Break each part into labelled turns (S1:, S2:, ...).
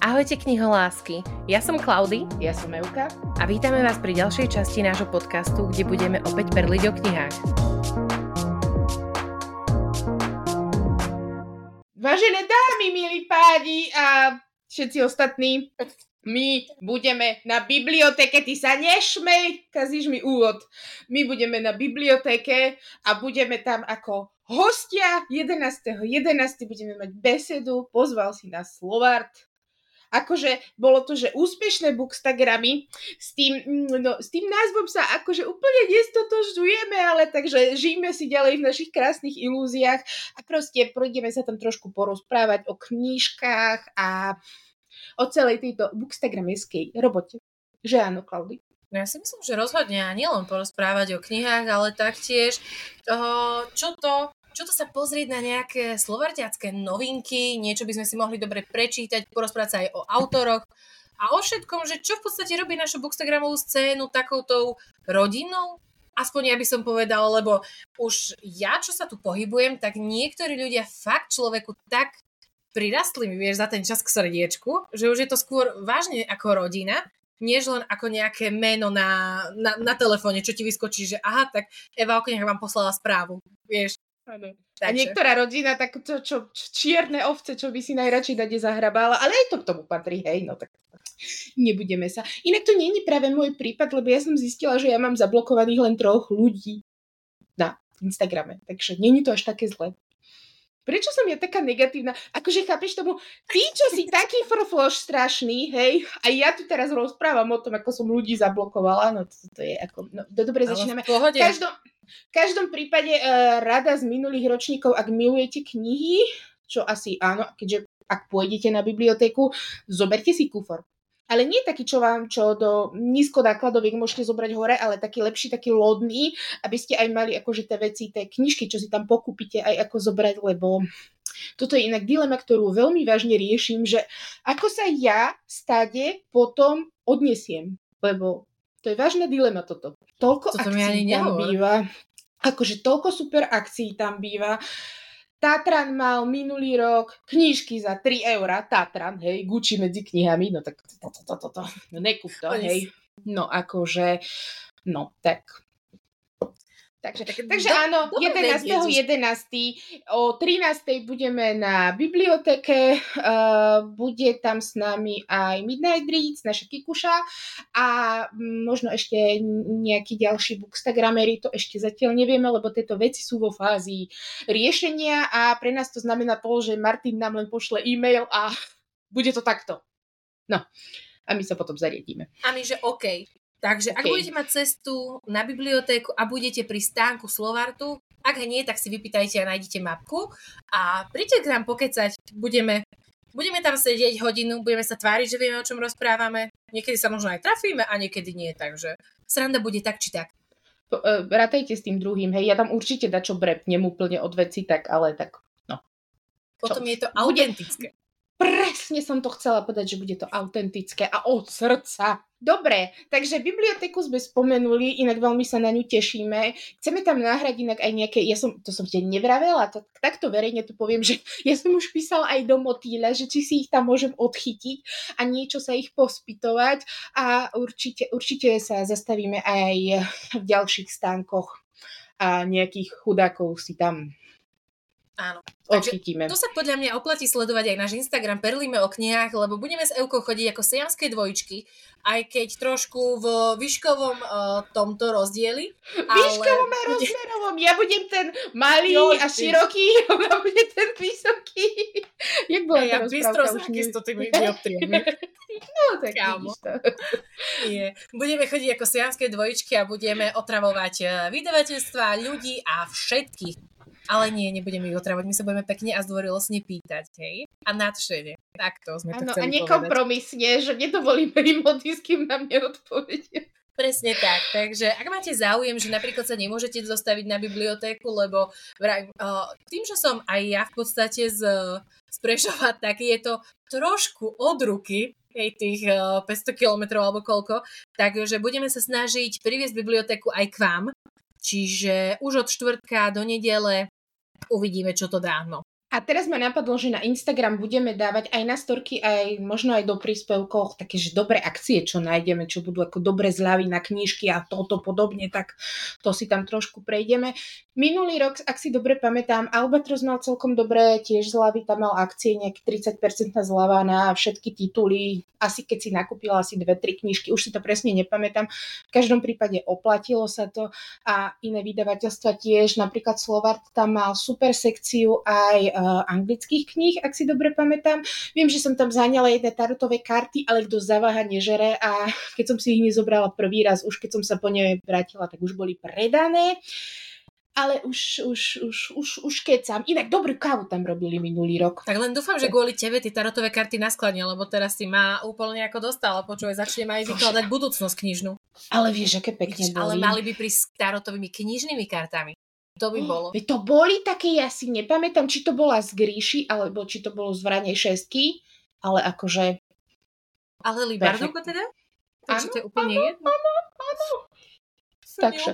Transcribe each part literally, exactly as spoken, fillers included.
S1: Ahojte kniholásky, ja som Klaudy.
S2: Ja som Euka.
S1: A vítame vás pri ďalšej časti nášho podcastu, kde budeme opäť perliť o knihách.
S2: Vážené dámy, milí páni a všetci ostatní, my budeme na bibliotéke, ty sa nešmej, kazíš mi úvod. My budeme na bibliotéke a budeme tam ako hostia jedenásteho jedenásteho budeme mať besedu, pozval si nás Slovart. Akože bolo to, že úspešné bookstagramy, s tým, no, s tým názvom sa akože úplne nestotožňujeme, ale takže žijeme si ďalej v našich krásnych ilúziách a proste pôjdeme sa tam trošku porozprávať o knížkach a o celej tejto bookstagrameskej robote. Že áno, Klaudy?
S1: No ja si myslím, že rozhodne a nielen porozprávať o knihách, ale taktiež uh, čo to Čo to sa pozrieť na nejaké slovartiacké novinky, niečo by sme si mohli dobre prečítať, porozprávať sa aj o autoroch a o všetkom, že čo v podstate robí našu bookstagramovú scénu takoutou rodinou, aspoň ja by som povedala, lebo už ja, čo sa tu pohybujem, tak niektorí ľudia fakt človeku tak prirastli mi, vieš, za ten čas k srdiečku, že už je to skôr vážne ako rodina, než len ako nejaké meno na, na, na telefóne, čo ti vyskočí, že aha, tak Eva o knihách vám poslala správu, vieš.
S2: Ano. A niektorá rodina, tak to, čo, čierne ovce, čo by si najradšej dade zahrabala, ale aj to k tomu patrí, hej, no tak nebudeme sa. Inak to nie je práve môj prípad, lebo ja som zistila, že ja mám zablokovaných len troch ľudí na Instagrame, takže nie je to až také zlé. Prečo som ja taká negatívna? Akože chápeš tomu, ty, čo si taký frfloš strašný, hej, a ja tu teraz rozprávam o tom, ako som ľudí zablokovala, no to, to je ako, no dobre, začíname. V každom, v každom prípade uh, rada z minulých ročníkov, ak milujete knihy, čo asi áno, keďže ak pôjdete na bibliotéku, zoberte si kufor. Ale nie taký, čo vám, čo do nízkonákladoviek môžete zobrať hore, ale taký lepší, taký lodný, aby ste aj mali akože tie veci, tie knižky, čo si tam pokúpite, aj ako zobrať, lebo toto je inak dilema, ktorú veľmi vážne riešim, že ako sa ja stade potom odnesiem, lebo to je vážna dilema toto. Toľko
S1: toto
S2: akcií tam býva, akože toľko super akcií tam býva. Tatran mal minulý rok knížky za tri eurá, Tatran, hej, Gucci medzi knihami, no tak toto, toto, toto, no nekúp to, hej. No akože, no tak. Takže, tak, takže do, áno, jedenásteho jedenásteho o trinástej budeme na bibliotéke, uh, bude tam s nami aj Midnight Reads, naša Kikuša a možno ešte nejakí ďalší bookstagramery, to ešte zatiaľ nevieme, lebo tieto veci sú vo fázi riešenia a pre nás to znamená to, že Martin nám len pošle e-mail a bude to takto. No, a my sa potom zariadíme.
S1: A my, že OK. Takže ak okay. budete mať cestu na bibliotéku a budete pri stánku Slovartu, ak nie, tak si vypýtajte a nájdete mapku a príďte k nám pokecať, budeme, budeme tam sedieť hodinu, budeme sa tváriť, že vieme, o čom rozprávame, niekedy sa možno aj trafíme a niekedy nie, takže sranda bude tak či tak.
S2: Rátajte s tým druhým, hej, ja tam určite dačo brepnem úplne od veci, tak ale tak, no.
S1: Potom čo? Je to autentické.
S2: Presne som to chcela povedať, že bude to autentické a od srdca. Dobre, takže bibliotéku sme spomenuli, inak veľmi sa na ňu tešíme. Chceme tam nahrať inak aj nejaké, ja som, to som ti nevravela, to, takto verejne tu poviem, že ja som už písala aj do Motýľa, že či si ich tam môžem odchytiť a niečo sa ich pospytovať a určite, určite sa zastavíme aj v ďalších stánkoch a nejakých chudákov si tam
S1: áno.
S2: odchytíme.
S1: To sa podľa mňa oplatí sledovať aj náš Instagram Perlíme o knihách, lebo budeme s Eukou chodiť ako siamské dvojičky, aj keď trošku v výškovom uh, tomto rozdieli.
S2: Výškovom a rozmerovom. Ja budem ten malý jo, a široký, ona bude ten vysoký. Jak bola
S1: ja,
S2: tá
S1: rozprávka? Ja bystro s tými dioptriami.
S2: No, tak
S1: kámo. Nie. Budeme chodiť ako siamské dvojičky a budeme otravovať vydavateľstva, ľudí a všetkých. Ale nie, nebudeme ich otravovať, my sa budeme pekne a zdvorilostne pýtať, hej? A nadšene. Takto sme to ano, chceli povedať. A
S2: nekompromisne, že nedovolíme im odísť, kým nám neodpovedia.
S1: Presne tak, takže ak máte záujem, že napríklad sa nemôžete zostaviť na bibliotéku, lebo vraj, tým, že som aj ja v podstate z, z Prešova, tak je to trošku od ruky, hej, tých päťsto kilometrov alebo koľko, takže budeme sa snažiť priviesť bibliotéku aj k vám. Čiže už od štvrtka do nedele uvidíme, čo to dá. No.
S2: A teraz ma napadlo, že na Instagram budeme dávať aj na storky, aj možno aj do príspevkov také, že dobré akcie, čo nájdeme, čo budú ako dobré zľavy na knižky a toto podobne, tak to si tam trošku prejdeme. Minulý rok, ak si dobre pamätám, Albatros mal celkom dobré tiež zľavy, tam mal akcie nejaký tridsať percent zľava na všetky tituly, asi keď si nakúpila asi dve tri knižky, už si to presne nepamätám. V každom prípade oplatilo sa to a iné vydavateľstva tiež, napríklad Slovart tam mal super sekciu aj uh, anglických kníh, ak si dobre pamätám. Viem, že som tam zaňala jedné tarotové karty, ale kto zaváha nežere a keď som si ich nezobrala prvý raz, už keď som sa po nej vrátila, tak už boli predané. Ale už, už, už, už, už kecam. Inak dobrú kávu tam robili minulý rok.
S1: Tak len dúfam, že kvôli tebe tie tarotové karty naskladne, lebo teraz si ma úplne ako dostala. Počúvaj, začnem aj vykladať budúcnosť knižnú.
S2: Ale vieš, aké pekne boli.
S1: Ale mali by prísť s tarotovými knižnými kartami. To by bolo.
S2: Oh, to boli také, ja si nepamätám, či to bola z Gríši, alebo či to bolo z Vranej šestky, ale akože...
S1: Ale Libardovka teda? Takže to je úplne
S2: áno,
S1: jedno.
S2: Áno, áno. Takže...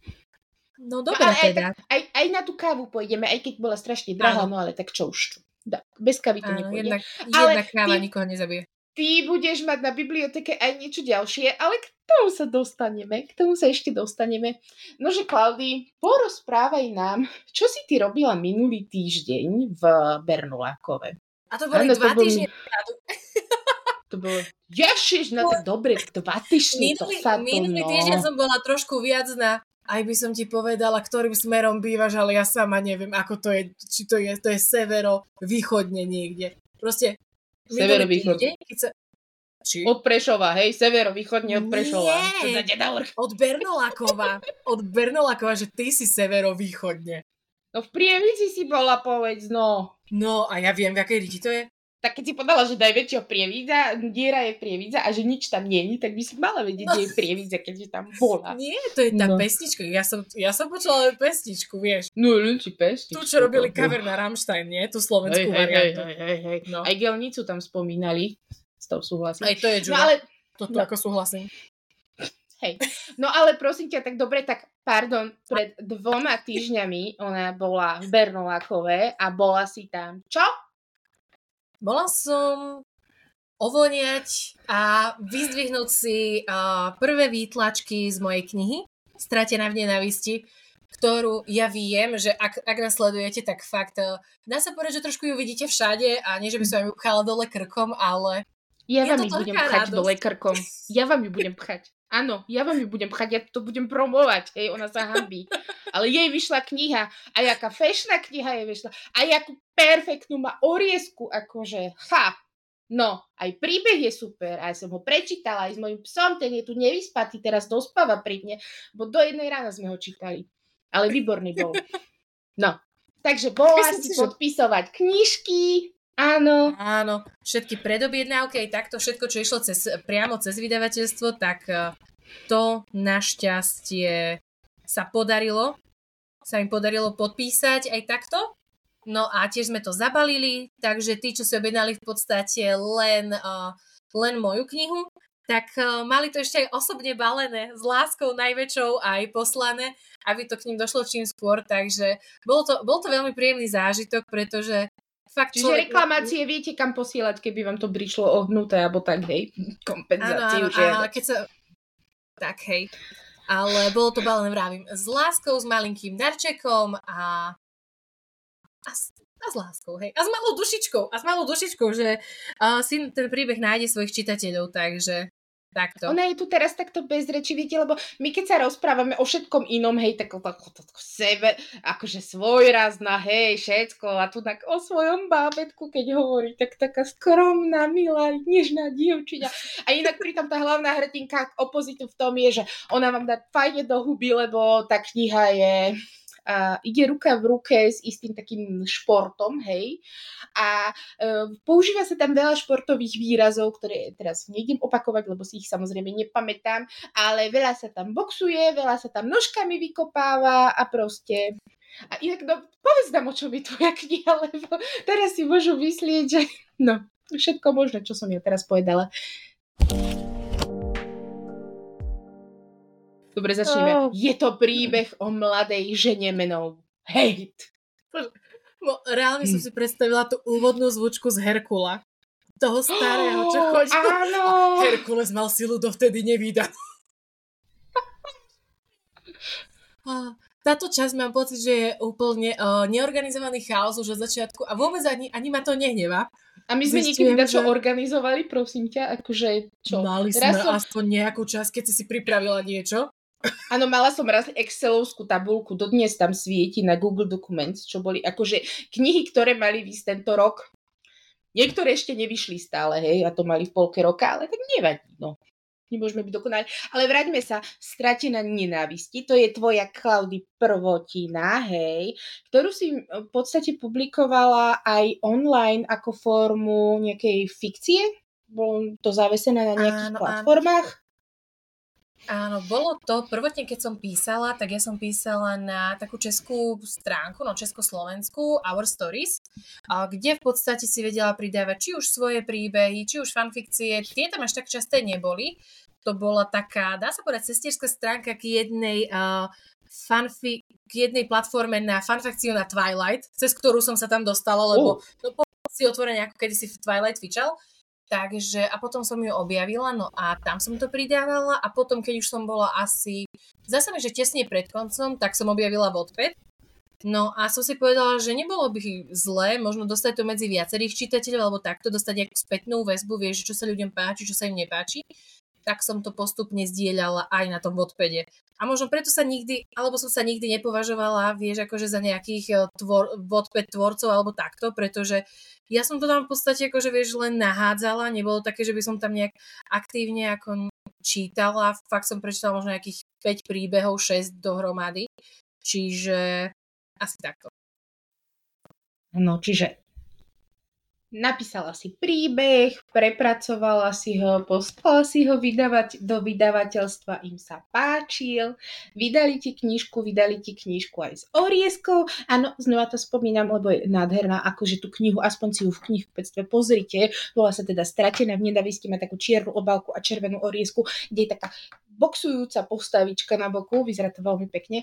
S1: No dobre
S2: no,
S1: teda.
S2: Aj, aj, aj na tú kávu pôjdeme, aj keď bola strašne drahá, no ale tak čo už. Da, bez kávy to
S1: áno,
S2: nepôjde.
S1: Jedna, jedna káva ty, nikoho nezabije.
S2: Ty budeš mať na biblioteke aj niečo ďalšie, ale k tomu sa dostaneme, k tomu sa ešte dostaneme. Nože Klaudy, porozprávaj nám, čo si ty robila minulý týždeň v Bernolákove.
S1: A to boli ano, dva to týždne. Bol...
S2: To bolo, ježiš, no tak dobre, dva týždne to sa to,
S1: Minulý
S2: no.
S1: týždeň som bola trošku viac na... Aj by som ti povedala, ktorým smerom bývaš, ale ja sama neviem, ako to je, či to je, to je severo-východne niekde. Proste
S2: severo-východne.
S1: Sa...
S2: Od Prešova, hej, severo-východne od Prešova.
S1: Nie, od Bernolákova. Od Bernolákova, že ty si severo-východne.
S2: No v Prievidzi si bola, povedz, no.
S1: No a ja viem, v akej riti to je.
S2: Tak keď si povedala, že najväčšia Prievidza, diera je Prievidza a že nič tam nie je, tak by si mala vedieť, no. Že je Prievidza, keďže tam bola.
S1: Nie, to je tá no. pesnička. Ja som, ja som počula len pesničku, vieš.
S2: No, len či pesničku.
S1: Tu, čo robili cover na Rammstein, nie? Tu slovenskú
S2: hej,
S1: variantu.
S2: Hej, hej, hej. No. Aj Gelnicu tam spomínali. S tou súhlasím.
S1: Aj to je Juda. No, ale... Toto no. ako súhlasím.
S2: Hej. No ale prosím ťa, tak dobre, tak pardon, pred dvoma týždňami ona bola v Bernolákove a bola si tam. Čo?
S1: Bola som ovoniať a vyzdvihnúť si uh, prvé výtlačky z mojej knihy Stratená v nenávisti, ktorú ja viem, že ak, ak nás sledujete, tak fakt uh, dá sa povedať, že trošku ju vidíte všade a nie, že by som ju pchala dole krkom, ale
S2: ja vám ju budem pchať radosť. Dole krkom. Ja vám ju budem pchať. Áno, ja vám ju budem pchať, ja to budem promovať, hej, ona sa hanbí. Ale jej vyšla kniha a jaká fešná kniha jej vyšla a jakú perfektnú má oriesku, akože, ha, no, aj príbeh je super, aj som ho prečítala, aj s mojím psom, ten je tu nevyspatý, teraz dospáva pri mne, bo do jednej rána sme ho čítali, ale výborný bol. No, takže bola si podpisovať knižky. Áno.
S1: Áno, všetky predobjednávky, aj takto všetko, čo išlo cez, priamo cez vydavateľstvo, tak to našťastie sa podarilo. Sa mi podarilo podpísať aj takto. No a tiež sme to zabalili, takže tí, čo si objednali v podstate len, uh, len moju knihu, tak uh, mali to ešte aj osobne balené, s láskou najväčšou aj poslané, aby to k ním došlo čím skôr, takže bol to, bol to veľmi príjemný zážitok, pretože fakt
S2: Čiže človek... reklamácie viete kam posielať, keby vám to prišlo ohnuté, alebo tak, hej, kompenzáciu.
S1: Áno, áno, ale keď sa... Tak, hej. Ale bolo to balené, vravím, s láskou, s malinkým darčekom a... A s, a s láskou, hej. A s malou dušičkou. A s malou dušičkou, že uh, si ten príbeh nájde svojich čitateľov, takže... Takto.
S2: Ona je tu teraz takto bez reči, viete, lebo my keď sa rozprávame o všetkom inom, hej, tak, tak, tak sebe, akože svojrazná, hej, všetko a tu tak o svojom bábätku, keď hovorí, tak taká skromná, milá, nežná dievčina. A inak pritom tá hlavná hrdinka opozitu v tom je, že ona vám dá fajne do huby, lebo tá kniha je... Uh, ide ruka v ruke s istým takým športom, hej. A uh, používa sa tam veľa športových výrazov, ktoré teraz nejdem opakovať, lebo si ich samozrejme nepamätám, ale veľa sa tam boxuje, veľa sa tam nožkami vykopáva a proste... A inak, no, povedz nám, o čom je tvoja kniha, lebo teraz si môžu myslieť, že... No, všetko možné, čo som ja teraz povedala. Dobre, začneme. Oh. Je to príbeh o mladej žene menou Hate.
S1: Bo reálne som si predstavila tú úvodnú zvučku z Herkula. Toho starého, čo chodil.
S2: Áno.
S1: Herkules mal silu dovtedy nevídanú. Táto časť mám pocit, že je úplne uh, neorganizovaný chaos už od začiatku a vôbec ani, ani ma to nehneva.
S2: A my sme niekedy na čo že... organizovali, prosím ťa, akože čo?
S1: Mali sme som... aspoň nejakú časť, keď si si pripravila niečo.
S2: Áno, mala som raz excelovskú tabuľku, dodnes tam svieti na Google Documents, čo boli akože knihy, ktoré mali výsť tento rok. Niektoré ešte nevyšli stále, hej, a to mali v polke roka, ale tak nevadí, no. Nemôžeme byť dokonali. Ale vráťme sa, Stratená nenávisti, to je tvoja Klaudy prvotina, hej, ktorú si v podstate publikovala aj online ako formu nejakej fikcie? Bolo to zavesené na nejakých áno, platformách?
S1: Áno. Áno, bolo to, prvotne keď som písala, tak ja som písala na takú českú stránku, no československú, Our Stories, kde v podstate si vedela pridávať či už svoje príbehy, či už fanfikcie, tie tam až tak časté neboli. To bola taká, dá sa povedať, cestierská stránka k jednej, uh, fanfi- k jednej platforme na fanfikciu na Twilight, cez ktorú som sa tam dostala, lebo uh. no, si otvorene ako kedysi Twilight fičal. Takže, a potom som ju objavila, no a tam som to pridávala a potom, keď už som bola asi, zase mi, že tesne pred koncom, tak som objavila Wattpad. No a som si povedala, že nebolo by zlé možno dostať to medzi viacerých čitateľov, alebo takto dostať nejakú spätnú väzbu, vieš, čo sa ľuďom páči, čo sa im nepáči. Tak som to postupne zdieľala aj na tom Wattpade. A možno preto sa nikdy, alebo som sa nikdy nepovažovala, vieš, akože za nejakých tvor, Wattpad tvorcov alebo takto, pretože ja som to tam v podstate akože, vieš, len nahádzala, nebolo také, že by som tam nejak aktívne ako čítala, fakt som prečítala možno nejakých päť príbehov, šesť dohromady, čiže asi takto.
S2: No, čiže napísala si príbeh, prepracovala si ho, poslala si ho vydávať do vydavateľstva, im sa páčil, vydali ti knižku, vydali ti knižku aj s orieskou. Áno, znova to spomínam, lebo je nádherná, akože tú knihu, aspoň si ju v knihkupectve pozrite, volá sa teda Stratená v nenávisti, má takú čiernu obálku a červenú oriesku, kde je taká boxujúca postavička na boku, vyzerá to veľmi pekne,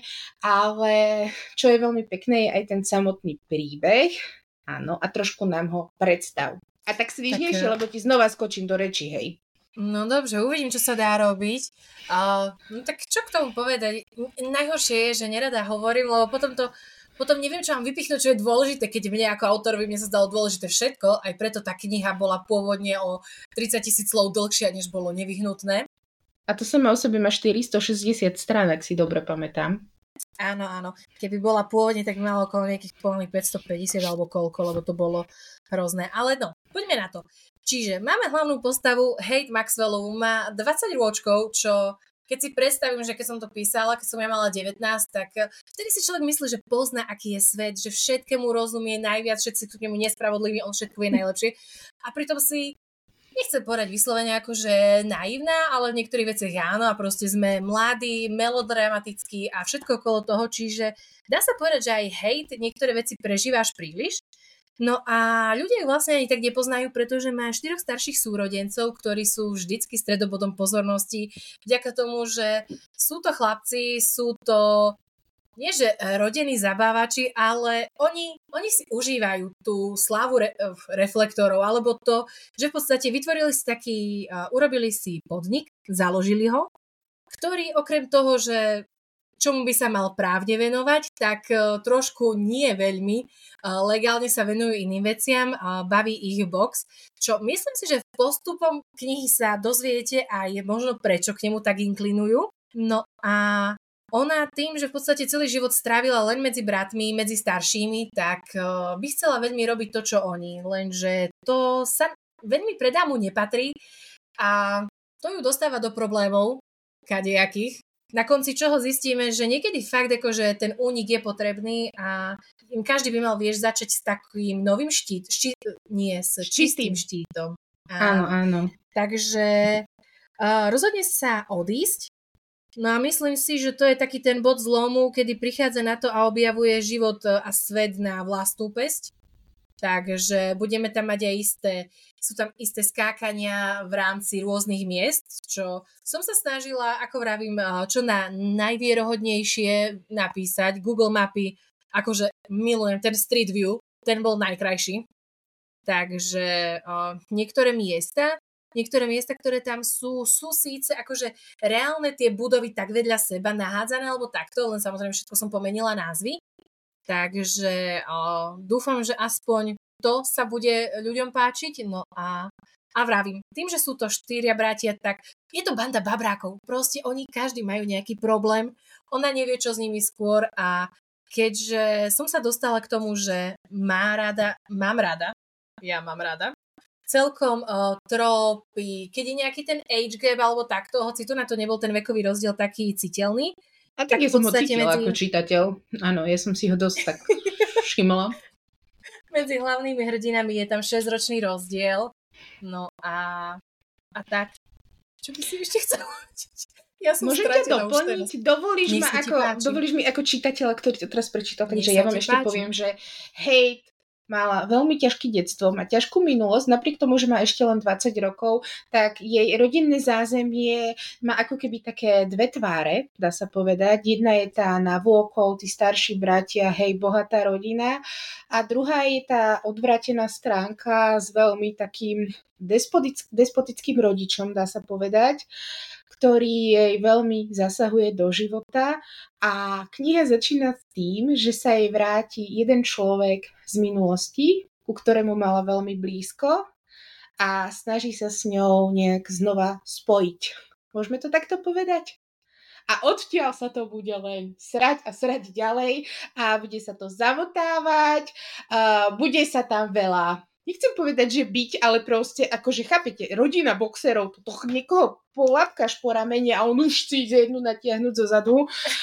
S2: ale čo je veľmi pekné je aj ten samotný príbeh. Áno, a trošku nám ho predstav. A tak svižnejšie, tak, lebo ti znova skočím do reči, hej.
S1: No dobře, uvidím, čo sa dá robiť. Uh, no tak čo k tomu povedať? Najhoršie je, že nerada hovorím, lebo potom to, potom neviem, čo mám vypichnúť, čo je dôležité, keď mne ako autorovi mne sa zdalo dôležité všetko, aj preto tá kniha bola pôvodne o tridsať tisíc slov dlhšia, než bolo nevyhnutné.
S2: A to sama o sebe má štyristošesťdesiat strán, ak si dobre pamätám.
S1: Áno, áno. Keby bola pôvodne, tak malo okolo nejakých pomaly päťstopäťdesiat alebo koľko, lebo to bolo hrozné. Ale no, poďme na to. Čiže máme hlavnú postavu Haight Maxwellovú, má dvadsať rôčkov, čo keď si predstavím, že keď som to písala, keď som ja mala devätnásť, tak vtedy si človek myslí, že pozná, aký je svet, že všetkému rozumie najviac, všetci sú k nemu nespravodliví, on všetko vie najlepšie. A pritom si nechcem povedať vyslovene akože naivná, ale v niektorých veciach áno a proste sme mladí, melodramatickí a všetko okolo toho, čiže dá sa povedať, že aj hejt niektoré veci prežíváš príliš. No a ľudia ju vlastne ani tak nepoznajú, pretože má štyroch starších súrodencov, ktorí sú vždycky stredobodom pozornosti, vďaka tomu, že sú to chlapci, sú to nie že rodení zabávači, ale oni, oni si užívajú tú slávu re, reflektorov, alebo to, že v podstate vytvorili si taký, uh, urobili si podnik, založili ho, ktorý okrem toho, že čomu by sa mal právne venovať, tak uh, trošku nie veľmi uh, legálne sa venujú iným veciam, uh, baví ich box, čo myslím si, že postupom knihy sa dozviete aj možno prečo k nemu tak inklinujú. No a ona tým, že v podstate celý život strávila len medzi bratmi, medzi staršími, tak uh, by chcela veľmi robiť to, čo oni. Lenže to sa veľmi pre dámu nepatrí a to ju dostáva do problémov kadejakých. Na konci čoho zistíme, že niekedy fakt akože ten únik je potrebný a im každý by mal, vieš, začať s takým novým štít, štít nie, s čistým štítom.
S2: Áno, áno.
S1: Takže uh, rozhodne sa odísť. No a myslím si, že to je taký ten bod zlomu, kedy prichádza na to a objavuje život a svet na vlastnú päsť. Takže budeme tam mať aj isté, sú tam isté skákania v rámci rôznych miest, čo som sa snažila, ako vravím, čo na najvierohodnejšie napísať. Google mapy, akože milujem ten Street View, ten bol najkrajší. Takže uh, niektoré miesta, niektoré miesta, ktoré tam sú, sú síce akože reálne tie budovy tak vedľa seba nahádzané, alebo takto, len samozrejme všetko som pomenila názvy. Takže uh, dúfam, že aspoň to sa bude ľuďom páčiť. No a, a vravím, tým, že sú to štyria bratia, tak je to banda babrákov. Proste oni každý majú nejaký problém. Ona nevie, čo s nimi skôr a keďže som sa dostala k tomu, že má rada, mám rada, ja mám rada, celkom uh, trópy, keď je nejaký ten age gap alebo takto, hoci tu na to nebol ten vekový rozdiel taký citeľný.
S2: A tak, tak ja som ho cítila medzi... ako čitateľ. Áno, ja som si ho dosť tak všimla.
S1: Medzi hlavnými hrdinami je tam šesťročný rozdiel. No a, a tak. Čo by si ešte chcela? Ja som
S2: Môžem ťa doplniť? Dovolíš, ma ako, dovolíš mi ako čitateľa, ktorý to teraz prečítal, takže ja vám ešte páči. Poviem, že hej, mala veľmi ťažké detstvo, má ťažkú minulosť, napriek tomu, že má ešte len dvadsať rokov, tak jej rodinné zázemie má ako keby také dve tváre, dá sa povedať. Jedna je tá navôkol, tí starší bratia, hej, bohatá rodina, a druhá je tá odvrátená stránka s veľmi takým despotick- despotickým rodičom, dá sa povedať, ktorý jej veľmi zasahuje do života, a kniha začína s tým, že sa jej vráti jeden človek z minulosti, ku ktorému mala veľmi blízko, a snaží sa s ňou nejak znova spojiť. Môžeme to takto povedať? A odtiaľ sa to bude len srať a srať ďalej a bude sa to zamotávať, uh, bude sa tam veľa, nechcem povedať, že byť, ale proste, akože chápete, rodina boxerov, to niekoho polapkáš po ramene a on už chce jednu natiahnuť zo zadu.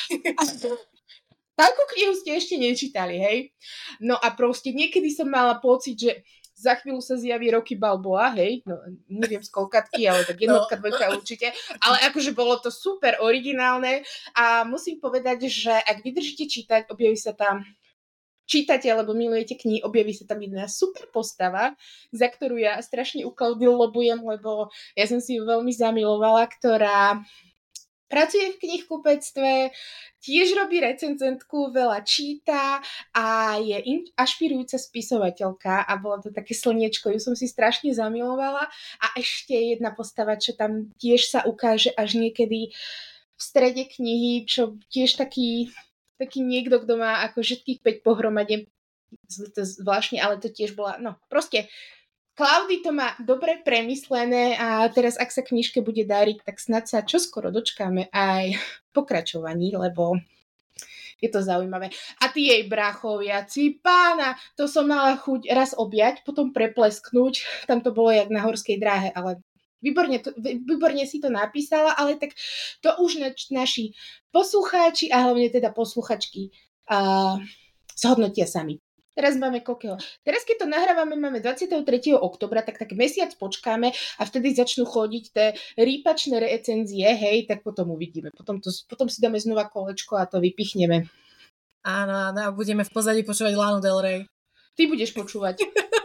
S2: Takú knihu ste ešte nečítali, hej? No a proste niekedy som mala pocit, že za chvíľu sa zjaví Rocky Balboa, hej? No, neviem z koľkatky, ale tak jednotka, no. dvojka určite. Ale akože bolo to super originálne a musím povedať, že ak vydržíte čítať, objaví sa tam čítate, alebo milujete knihy, objaví sa tam jedna super postava, za ktorú ja strašne u Klaudy lobujem, lebo ja som si ju veľmi zamilovala, ktorá pracuje v knihkupectve, tiež robí recenzentku, veľa číta a je in- ašpirujúca spisovateľka a bolo to také slniečko, ju som si strašne zamilovala. A ešte jedna postava, čo tam tiež sa ukáže až niekedy v strede knihy, čo tiež taký taký niekto, kto má ako všetkých päť pohromade, to zvláštne, ale to tiež bola, no proste Klaudy to má dobre premyslené a teraz, ak sa knižke bude dariť, tak snad sa čoskoro dočkáme aj pokračovaní, lebo je to zaujímavé. A tí jej bráchoviaci, pána, to som mala chuť raz objať, potom preplesknúť, tam to bolo jak na horskej dráhe, ale Výborne, to, výborne si to napísala, ale tak to už nač, naši poslucháči a hlavne teda posluchačky uh, zhodnotia sami. Teraz máme koľkého. Teraz, keď to nahrávame, máme dvadsiateho tretieho októbra, tak tak mesiac počkáme a vtedy začnú chodiť tie rýpačné recenzie, hej, tak potom uvidíme. Potom, to, potom si dáme znova kolečko a to vypichneme.
S1: Áno, áno, a budeme v pozadí počúvať Lanu Del Rey.
S2: Ty budeš počúvať.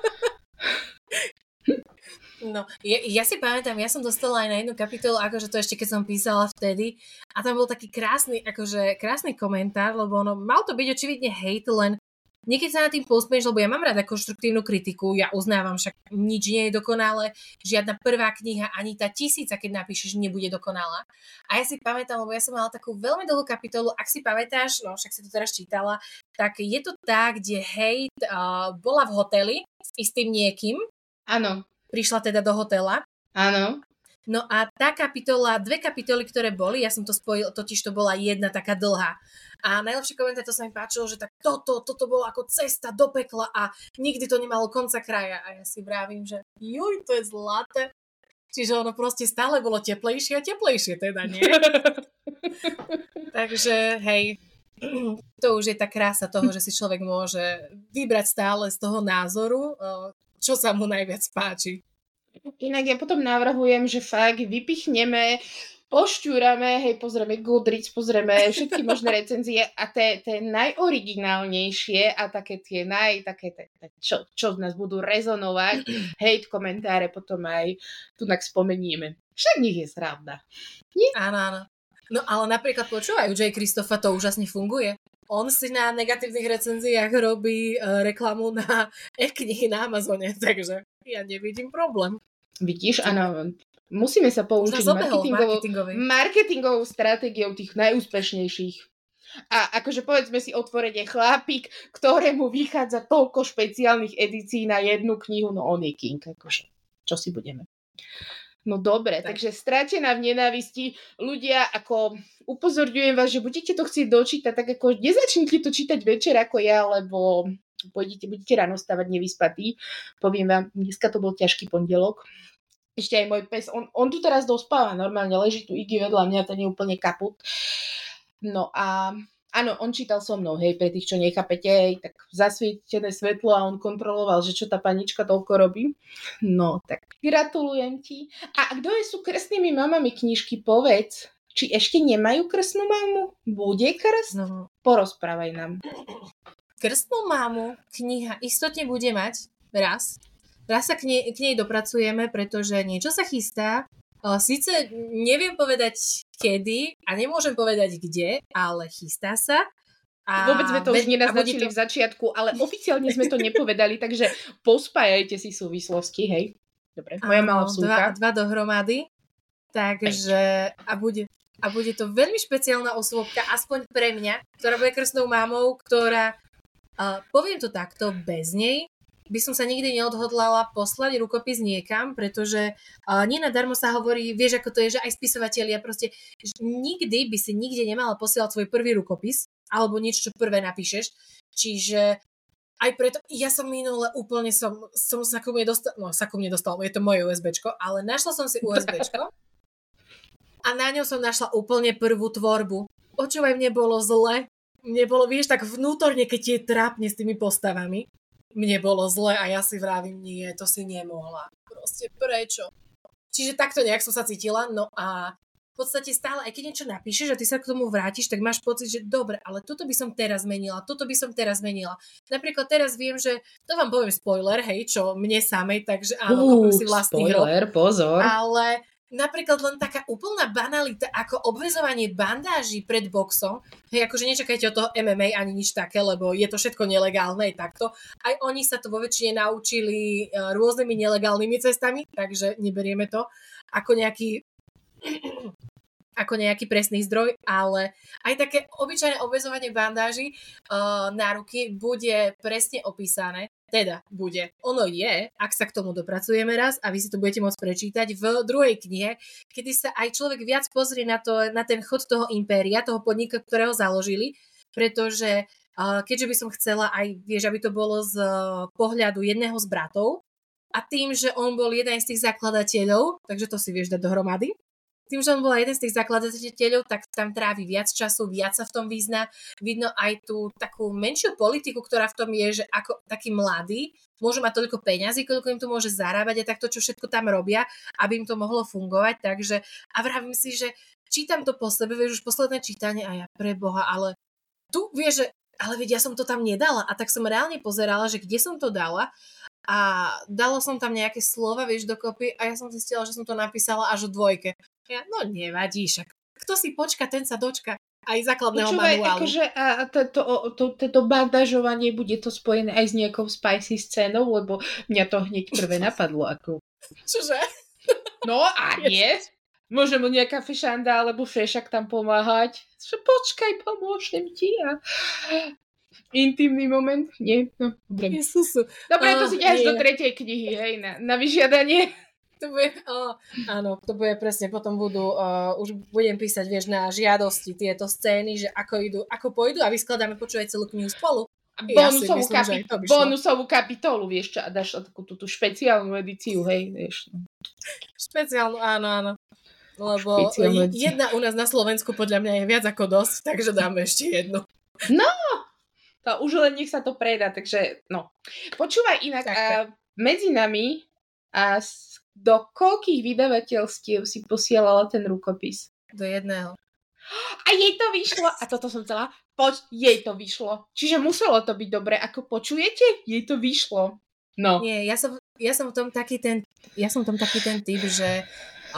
S1: No, ja, ja si pamätám, ja som dostala aj na jednu kapitolu, akože to ešte keď som písala vtedy, a tam bol taký krásny, akože krásny komentár, lebo ono, mal to byť očividne hate, len niekedy sa na tým posmieš, lebo ja mám rada konštruktívnu kritiku, ja uznávam, však nič nie je dokonalé, žiadna prvá kniha, ani tá tisíca, keď napíšeš, nebude dokonalá. A ja si pamätám, lebo ja som mala takú veľmi dlhú kapitolu, ak si pamätáš, no však si to teraz čítala, tak je to tá, kde hate uh, bola v hoteli s istým niekým.
S2: Áno.
S1: Prišla teda do hotela.
S2: Áno.
S1: No a tá kapitola, dve kapitoly, ktoré boli, ja som to spojil, totiž to bola jedna taká dlhá. A najlepší komentár, to sa mi páčilo, že tak toto, toto bolo ako cesta do pekla a nikdy to nemalo konca kraja. A ja si vravím, že juj, to je zlaté. Čiže ono proste stále bolo teplejšie a teplejšie teda, nie? Takže, hej, to už je tá krása toho, že si človek môže vybrať stále z toho názoru, čo sa mu najviac páči.
S2: Inak ja potom navrhujem, že fakt vypichneme, pošťúrame, hej, pozrieme Goodreads, pozrieme všetky možné recenzie a tie, tie najoriginálnejšie a také tie naj, také, tie, čo, čo v nás budú rezonovať, hejt komentáre potom aj tu tak spomenieme. Však nich je sranda.
S1: Áno, áno. No ale napríklad počúvajú, J. Kristofa to úžasne funguje. on si na negatívnych recenziách robí uh, reklamu na e-knihy na Amazone, takže ja nevidím problém.
S2: Vidíš, áno, musíme sa poučiť marketingovou, marketingovou stratégiou tých najúspešnejších. A akože povedzme si otvorene, chlapík, ktorému vychádza toľko špeciálnych edícií na jednu knihu, no on je king, akože, čo si budeme. No dobre, tak. Takže Stratená v nenávisti, ľudia, ako upozorňujem vás, že budete to chcieť dočítať, tak ako nezačnite to čítať večer ako ja, lebo pôjdete, budete ráno stávať nevyspatí. Poviem vám, dneska to bol ťažký pondelok. Ešte aj môj pes, on, on tu teraz dospáva, normálne leží tu Iggy vedľa mňa, ten je úplne kaput. No a áno, on čítal so mnou, hej, pre tých, čo nechápete, hej, tak zasvietené svetlo a on kontroloval, že čo tá panička toľko robí. No, tak gratulujem ti. A kto sú krstnými mamami knižky, povedz, či ešte nemajú krstnú mamu? Bude krst? No. Porozprávaj nám.
S1: Krstnú mamu kniha istotne bude mať raz. Raz sa k nej, k nej dopracujeme, pretože niečo sa chystá. Sice neviem povedať kedy a nemôžem povedať kde, ale chystá sa.
S2: A vôbec sme to ve- už nenaznačili to... v začiatku, ale oficiálne sme to nepovedali, takže pospájajte si súvislosti, hej. Dobre, moja malá vsúka.
S1: Dva, dva dohromady, takže a bude, a bude to veľmi špeciálna osôbka, aspoň pre mňa, ktorá bude krstnou mámou, ktorá, uh, poviem to takto, bez nej by som sa nikdy neodhodlala poslať rukopis niekam, pretože uh, nie nadarmo sa hovorí, vieš ako to je, že aj spisovatelia proste, že nikdy by si nikde nemala posielať svoj prvý rukopis, alebo niečo, čo prvé napíšeš, čiže aj preto, ja som minule úplne som, som sa ku mne dostala, no sa ku mne dostala, je to moje USBčko, ale našla som si USBčko a na ňom som našla úplne prvú tvorbu. Počúvaj, mne bolo zle, mne bolo, vieš, tak vnútorne, keď ti je trápne s tými postavami, mne bolo zle a ja si vravím, nie, to si nemohla. Proste prečo? Čiže takto nejak som sa cítila, no a v podstate stále, aj keď niečo napíšeš a ty sa k tomu vrátiš, tak máš pocit, že dobre, ale toto by som teraz zmenila, toto by som teraz zmenila. Napríklad teraz viem, že, to vám poviem spoiler, hej, čo mne samej, takže áno, uh, kúpim si vlastný
S2: spoiler, hrob. Pozor.
S1: Ale napríklad len taká úplná banalita, ako obväzovanie bandáží pred boxom. Hej, akože nečakajte od toho em em á ani nič také, lebo je to všetko nelegálne aj takto. Aj oni sa to vo väčšine naučili rôznymi nelegálnymi cestami, takže neberieme to ako nejaký ako nejaký presný zdroj, ale aj také obyčajné obväzovanie bandáží uh, na ruky bude presne opísané. Teda bude. Ono je, ak sa k tomu dopracujeme raz a vy si to budete môcť prečítať v druhej knihe, kedy sa aj človek viac pozrie na, to, na ten chod toho impéria, toho podnika, ktorého založili, pretože uh, keďže by som chcela aj, vieš, aby to bolo z uh, pohľadu jedného z bratov a tým, že on bol jeden z tých zakladateľov, takže to si vieš dať dohromady, tým, že on bol jeden z tých zakladateľov, tak tam trávi viac času, viac sa v tom vyzná. Vidno aj tú takú menšiu politiku, ktorá v tom je, že ako takí mladí môžu mať toľko peňazí, koľko im to môže zarábať a takto, čo všetko tam robia, aby im to mohlo fungovať. Takže, a vravím si, že čítam to po sebe, vieš, už posledné čítanie a ja preboha, ale tu, vieš, že, ale veď ja som to tam nedala a tak som reálne pozerala, že kde som to dala a dala som tam nejaké slova, vieš, dokopy a ja som zistila, že som to napísala až v dvojke. Ja, no nevadí, však kto si počka, ten sa dočka aj základného Počúvaj, manuálu.
S2: Akože a to, to, to, to bandažovanie, bude to spojené aj s nejakou spicy scénou, lebo mňa to hneď prvé napadlo. Ako...
S1: Čože?
S2: No a nie? Môže mu nejaká fešanda alebo fešak tam pomáhať. Že počkaj, pomôžem ti. A... Intimný moment? Nie? No, dobre.
S1: Jezusu.
S2: Dobre, to si ťaháš do tretej knihy, hej, na, na vyžiadanie.
S1: To bude, oh, áno, to bude presne, potom budú, uh, už budem písať, vieš, na žiadosti tieto scény, že ako idú, ako pôjdu a vyskladáme, počúvaj celú knihu spolu.
S2: Bonusovú, ja kapi- bonusovú kapitolu, vieš čo, a dáš takú tú, tú špeciálnu edíciu, hej, vieš.
S1: Špeciálnu, áno, áno. Lebo jedna u nás na Slovensku podľa mňa je viac ako dosť, takže dáme ešte jednu.
S2: No, to už len nech sa to predá, takže, no. Počúvaj inak, a medzi nami a do koľkých vydavateľstiev si posielala ten rukopis?
S1: Do jedného.
S2: A jej to vyšlo. A toto som chcela. Poč, jej to vyšlo. Čiže muselo to byť dobre. Ako počujete? Jej to vyšlo. No.
S1: Nie, ja som, ja som v tom taký ten, ja som v tom taký ten typ, že uh,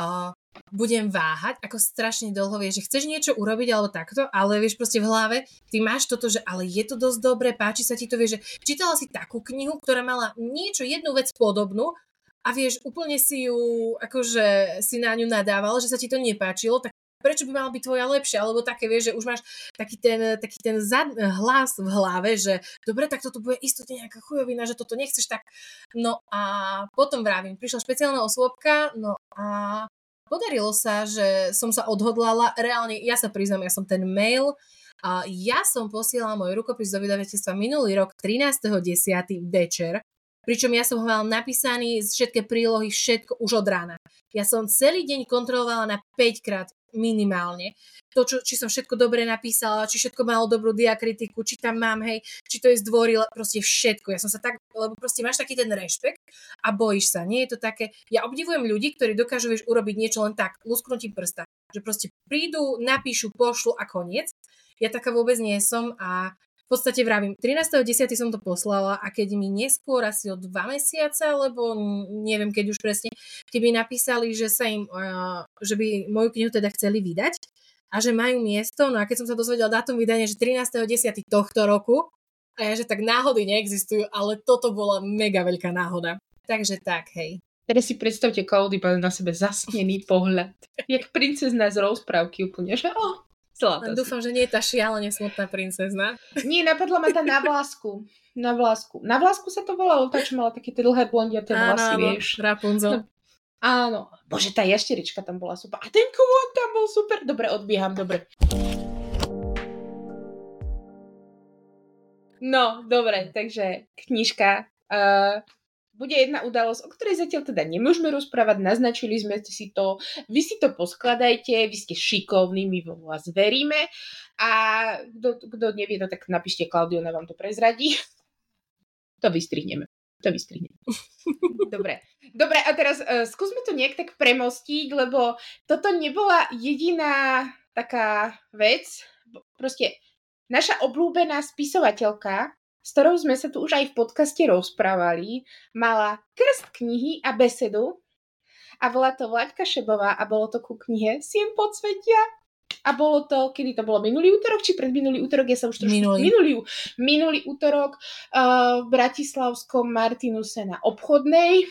S1: budem váhať, ako strašne dlho, vieš, že chceš niečo urobiť alebo takto, ale vieš proste v hlave, ty máš toto, že ale je to dosť dobré, páči sa ti to, vieš, že čítala si takú knihu, ktorá mala niečo, jednu vec podobnú a vieš, úplne si ju, akože si na ňu nadával, že sa ti to nepáčilo, tak prečo by mala byť tvoja lepšia, alebo také, vieš, že už máš taký ten, taký ten zad, hlas v hlave, že dobre, tak toto bude istotne nejaká chujovina, že toto nechceš tak. No a potom vravím, prišla špeciálna osôbka, no a podarilo sa, že som sa odhodlala, reálne, ja sa priznám, ja som ten mail, a ja som posielala môj rukopis do vydavateľstva minulý rok trinásteho desiateho večer, pričom ja som ho mal napísaný z všetky prílohy, všetko už od rána. Ja som celý deň kontrolovala na päť krát minimálne. To, čo, či som všetko dobre napísala, či všetko malo dobrú diakritiku, či tam mám, hej, či to je zdvorila, proste všetko. Ja som sa tak, lebo proste máš taký ten rešpekt a bojíš sa. Nie je to také, ja obdivujem ľudí, ktorí dokážu, vieš, urobiť niečo len tak, lusknutím prsta. Že proste prídu, napíšu, pošlu a koniec. Ja taká vôbec nie som a v podstate vravím, trinásteho desiateho som to poslala a keď mi neskôr asi o dva mesiace, lebo neviem keď už presne, keď mi napísali, že sa im, uh, že by moju knihu teda chceli vydať a že majú miesto, no a keď som sa dozvedela dátum vydania, že trinásteho desiateho tohto roku, a ja, že tak náhody neexistujú, ale toto bola mega veľká náhoda. Takže tak, hej.
S2: Teraz si predstavte, Klaudy má na sebe zasnený pohľad. Jak princezna z rozprávky úplne, že oh,
S1: Len dúfam, že nie je tá šialene smutná princezna.
S2: Nie, napadla ma tá na vlásku. Na vlásku. Na vlásku sa to volalo, tá, čo mala také tie dlhé blondiaté vlasy, vieš.
S1: Rapunzel.
S2: No, áno. Bože, tá jašterička tam bola super. A ten kôň tam bol super. Dobre, odbieham, dobre. No, dobre, takže knižka. Uh, bude jedna udalosť, o ktorej zatiaľ teda nemôžeme rozprávať, naznačili sme si to, vy si to poskladajte, vy ste šikovní, my vo vás veríme a kto nevie, to tak napíšte Klaudiu, ona vám to prezradí. To vystrihneme. To vystrihneme. Dobre. Dobre, a teraz uh, skúsme to nejak tak premostiť, lebo toto nebola jediná taká vec, proste naša obľúbená spisovateľka, s ktorou sme sa tu už aj v podcaste rozprávali, mala krst knihy a besedu a bola to Vláďka Šebová a bolo to ku knihe Siem podsvetia a bolo to, kedy to bolo minulý útorok, či predminulý útorok, ja sa už trošku...
S1: Minulý.
S2: Minulý, minulý útorok uh, v Bratislavskom Martinuse na Obchodnej.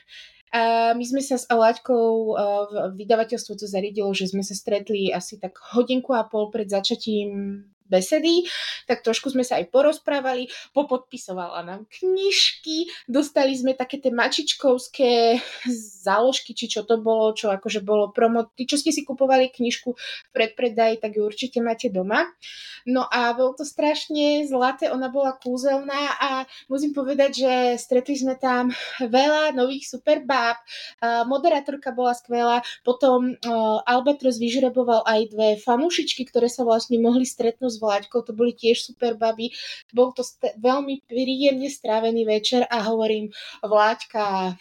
S2: Uh, my sme sa s Vláďkou uh, v vydavateľstvu to zariadilo, že sme sa stretli asi tak hodinku a pol pred začatím besedy, tak trošku sme sa aj porozprávali, popodpisovala nám knižky, dostali sme také tie mačičkovské záložky, či čo to bolo, čo akože bolo promo. Tí, čo ste si kupovali knižku v predpredaji, tak ju určite máte doma. No a bolo to strašne zlaté, ona bola kúzelná a musím povedať, že stretli sme tam veľa nových super báb, moderátorka bola skvelá, potom Albatros vyžreboval aj dve fanúšičky, ktoré sa vlastne mohli stretnúť s Vláďkou, to boli tiež super baby. Bol to st- veľmi príjemne strávený večer a hovorím, Vláďka,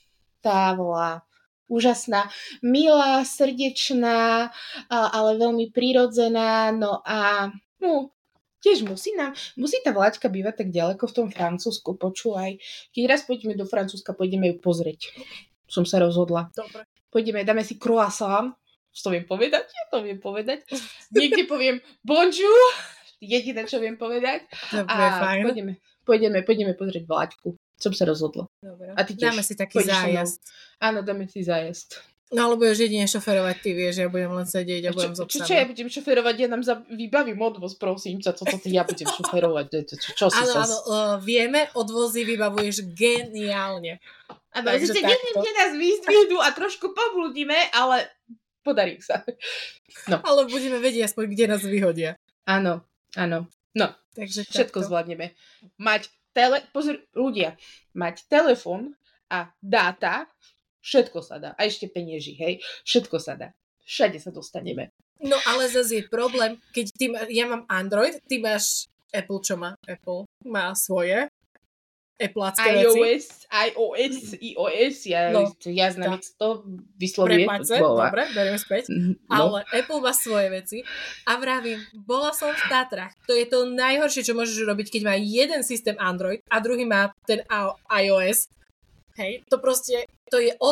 S2: tá bola úžasná, milá, srdečná, ale veľmi prirodzená, no a no, tiež musí nám, musí tá Vláďka bývať tak ďaleko v tom Francúzsku, počúvaj. Keď raz pôjdeme do Francúzska, pôjdeme ju pozrieť. Som sa rozhodla.
S1: Dobre.
S2: Pôjdeme, dáme si croissant. To viem povedať? Ja to viem povedať. Niekde poviem bonjour, jediné, čo viem povedať.
S1: Dobre,
S2: a
S1: fajn.
S2: Pôjdeme, pôjdeme, pôjdeme pozrieť Vláďku. Som sa rozhodla.
S1: Dobre.
S2: A ty tiež.
S1: Dáme si taký zájazd.
S2: Áno, dáme si zájazd.
S1: No ale budeš jedine šoferovať, ty vieš, ja budem len sedieť a budem
S2: čo,
S1: zobsávať.
S2: Čo, čo ja budem šoferovať? Ja nám za, vybavím odvoz, prosím ťa. Toto ty ja budem šoferovať. Čo, čo si
S1: áno,
S2: sa...
S1: áno, uh, vieme, odvozy vybavuješ geniálne.
S2: Áno, že niekde nás vyzdvihnú a trošku poblúdime, ale podarí sa. No.
S1: Ale budeme vedieť aspoň, kde nás vyhodia.
S2: Áno, áno. No,
S1: takže
S2: všetko takto zvládneme. Mať tele... Pozor, ľudia, mať telefón a dáta, všetko sa dá. A ešte penieži, hej? Všetko sa dá. Všade sa dostaneme.
S1: No, ale zase je problém, keď ty má... ja mám Android, ty máš Apple, čo má? Apple má svoje Appleácké veci.
S2: iOS, iOS, iOS, ja,
S1: no,
S2: ja znam, to vyslovuje.
S1: Prepáčte, dobre, beriem späť. No. Ale Apple má svoje veci. A vravím, bola som v Tatrách. To je to najhoršie, čo môžeš robiť, keď má jeden systém Android a druhý má ten iOS. Hej, to proste, to je otras.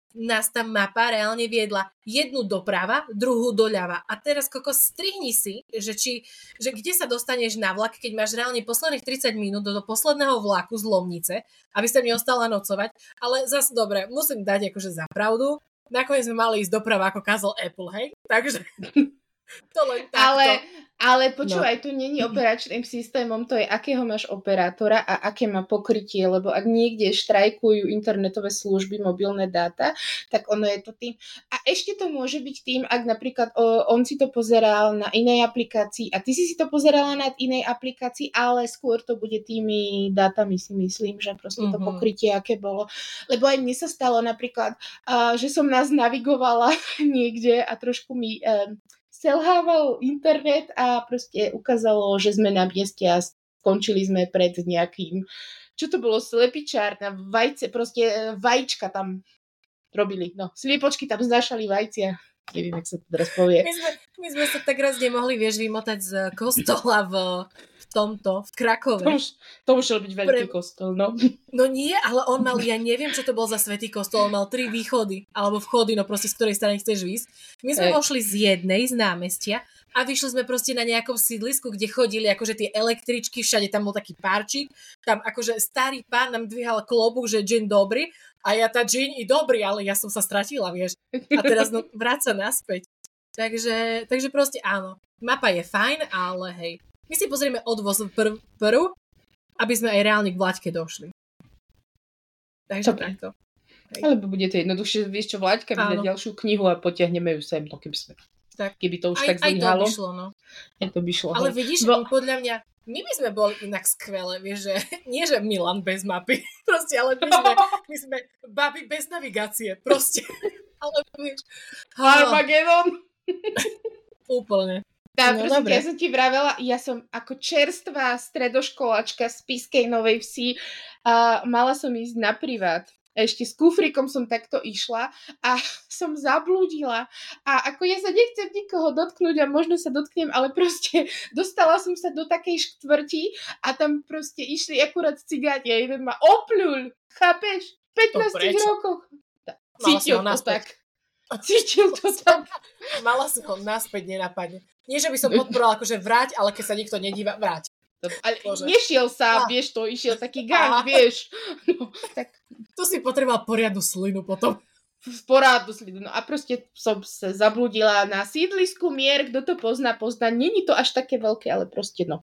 S1: nás tá mapa reálne viedla jednu doprava, druhú doľava. A teraz, kokos, strihni si, že, či, že kde sa dostaneš na vlak, keď máš reálne posledných tridsať minút do, do posledného vlaku z Lomnice, aby sa mi ostala nocovať. Ale zase dobre, musím dať akože za pravdu. Nakoniec sme mali ísť doprava, ako kázal Apple, hej? Takže to len takto.
S2: Ale, ale počúvaj,
S1: no.
S2: tu není operačným systémom, to je akého máš operátora a aké má pokrytie, lebo ak niekde štrajkujú internetové služby, mobilné dáta, tak ono je to tým. A ešte to môže byť tým, ak napríklad o, on si to pozeral na inej aplikácii a ty si si to pozerala na inej aplikácii, ale skôr to bude tými dátami, si myslím, že proste to
S1: Mhm.
S2: pokrytie, aké bolo. Lebo aj mne sa stalo napríklad, uh, že som nás navigovala niekde a trošku mi... Uh, selhával internet a proste ukázalo, že sme na mieste a skončili sme pred nejakým, čo to bolo, slepičárna, vajce, proste vajíčka tam robili, no, sliepočky tam znášali vajcia, neviem, jak sa to teraz povie.
S1: My sme, my sme sa tak raz nemohli, vieš, vymotať z kostola v, v tomto, v Krakove.
S2: To, už, to musel byť veľký
S1: Pre...
S2: kostol, no.
S1: No nie, ale on mal, ja neviem, čo to bol za svätý kostol, on mal tri východy, alebo vchody, no proste z ktorej strany chceš výsť. My sme
S2: Hej.
S1: vošli z jednej, z námestia a vyšli sme proste na nejakom sídlisku, kde chodili akože tie električky, všade tam bol taký párčik, tam akože starý pán nám dvíhal klobúk, že džin dobrý a ja tá džin i dobrý, ale ja som sa stratila, vieš. A teraz no, vráca naspäť. Takže, takže proste áno, mapa je fajn, ale hej, my si pozrieme odvoz prv, prv aby sme aj reálne k Vlaďke došli. Takže
S2: Dobre.
S1: takto. Hej.
S2: Alebo bude to jednoduchšie, vieš čo, Vlaďka vydať ďalšiu knihu a potiahneme ju sem, no keby sme.
S1: Tak.
S2: Keby to už
S1: Aj,
S2: tak
S1: aj to
S2: zlyhalo.
S1: by šlo, no.
S2: Aj to by šlo.
S1: Ale
S2: hej.
S1: vidíš,
S2: Bo...
S1: podľa mňa, my by sme boli inak skvelé, vieš, že nie, že Milan bez mapy, proste, ale my sme, my sme baby bez navigácie, proste. Ale vieš.
S2: Armageddon.
S1: Úplne.
S2: Tá,
S1: No,
S2: prosím,
S1: dobre.
S2: ja som ti vravela, ja som ako čerstvá stredoškoláčka z Spišskej Novej Vsi a mala som ísť na privát. Ešte s kufrikom som takto išla a som zablúdila a ako ja sa nechcem nikoho dotknúť a možno sa dotknem, ale proste dostala som sa do takej štvrti a tam proste išli akurát cigáni a jeden ma opľul, chápeš? V pätnástich rokoch. Cítil to tak. Cítil to tak.
S1: Mala si ho naspäť, nenapadne. Nie, že by som podporovala akože vráť, ale keď sa nikto nedíva, vráť.
S2: Ale
S1: Bože.
S2: nešiel sám,
S1: Ah.
S2: vieš to, išiel taký gang, vieš. No, tak
S1: Tu si potreboval poriadnu slinu potom.
S2: v porádnu slinu. No a proste som sa zabludila na sídlisku Mier, kto to pozná, pozná. Není to až také veľké, ale proste no.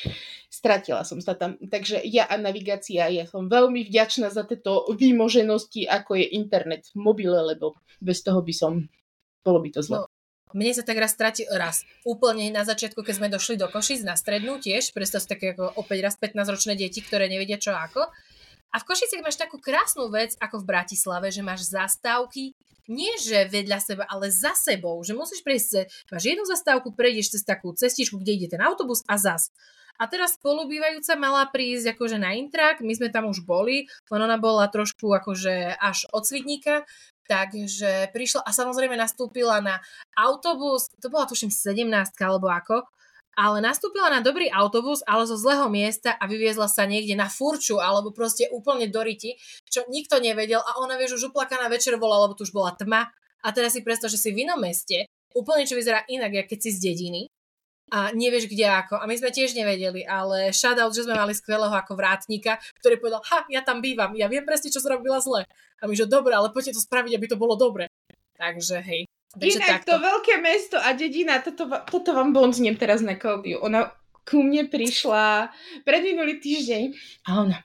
S2: Stratila som sa tam. Takže ja a navigácia, ja som veľmi vďačná za tieto výmoženosti, ako je internet v mobile, lebo bez toho by som, bolo by to zle.
S1: No. Mne sa tak raz stratil, raz, úplne na začiatku, keď sme došli do Košic na strednú tiež, predstav si také ako opäť raz pätnásťročné deti, ktoré nevedia čo ako. A v Košiciach máš takú krásnu vec, ako v Bratislave, že máš zastávky, nie že vedľa seba, ale za sebou, že musíš prejsť, máš jednu zastávku, prejdeš cez takú cestičku, kde ide ten autobus a zas. A teraz spolubývajúca mala prísť akože na intrak, my sme tam už boli, len ona bola trošku akože až od Svidníka, takže prišla a samozrejme nastúpila na autobus, to bola tuším sedemnástka alebo ako, ale nastúpila na dobrý autobus, ale zo zlého miesta a vyviezla sa niekde na Furču alebo proste úplne do Riti, čo nikto nevedel a ona vieš už uplakaná večer bola, lebo tu už bola tma a teraz si predstav, že si v inom meste, úplne čo vyzerá inak, ako keď si z dediny a nevieš kde ako. A my sme tiež nevedeli, ale shoutout, že sme mali skvelého ako vrátnika, ktorý povedal, ha, ja tam bývam, ja viem presne, čo som robila zle. A my, že dobre, ale poďte to spraviť, aby to bolo dobre. Takže hej. Takže
S2: Inak
S1: takto.
S2: to veľké mesto a dedina, toto, toto vám bonznem teraz na Klaudiu. Ona ku mne prišla pred minulý týždeň a ona,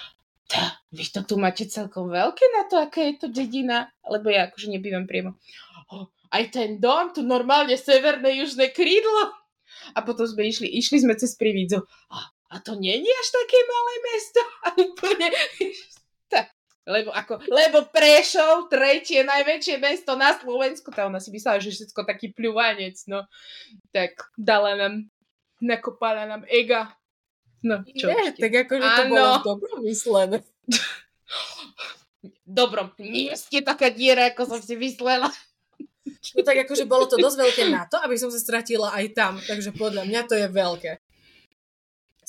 S2: tá, vy to tu máte celkom veľké na to, aká je to dedina, lebo ja akože nebývam priamo. Oh, aj ten dom, tu normálne severné, južné krídlo. A potom sme išli, išli sme cez Prividzu. A, a to nie je až také malé mesto. A úplne, tak, lebo, ako, lebo Prešov, tretie najväčšie mesto na Slovensku, tá ona si myslela, že je všetko taký pľuvanec, no. Tak dala nám, nakopala nám ega. No, čo
S1: Nie,
S2: ešte?
S1: tak akože to
S2: Áno.
S1: bolo dobro myslené.
S2: Dobrom, nie ste taká diera, ako som si myslela.
S1: No tak akože bolo to dosť veľké na to, aby som sa stratila aj tam. Takže podľa mňa to je veľké.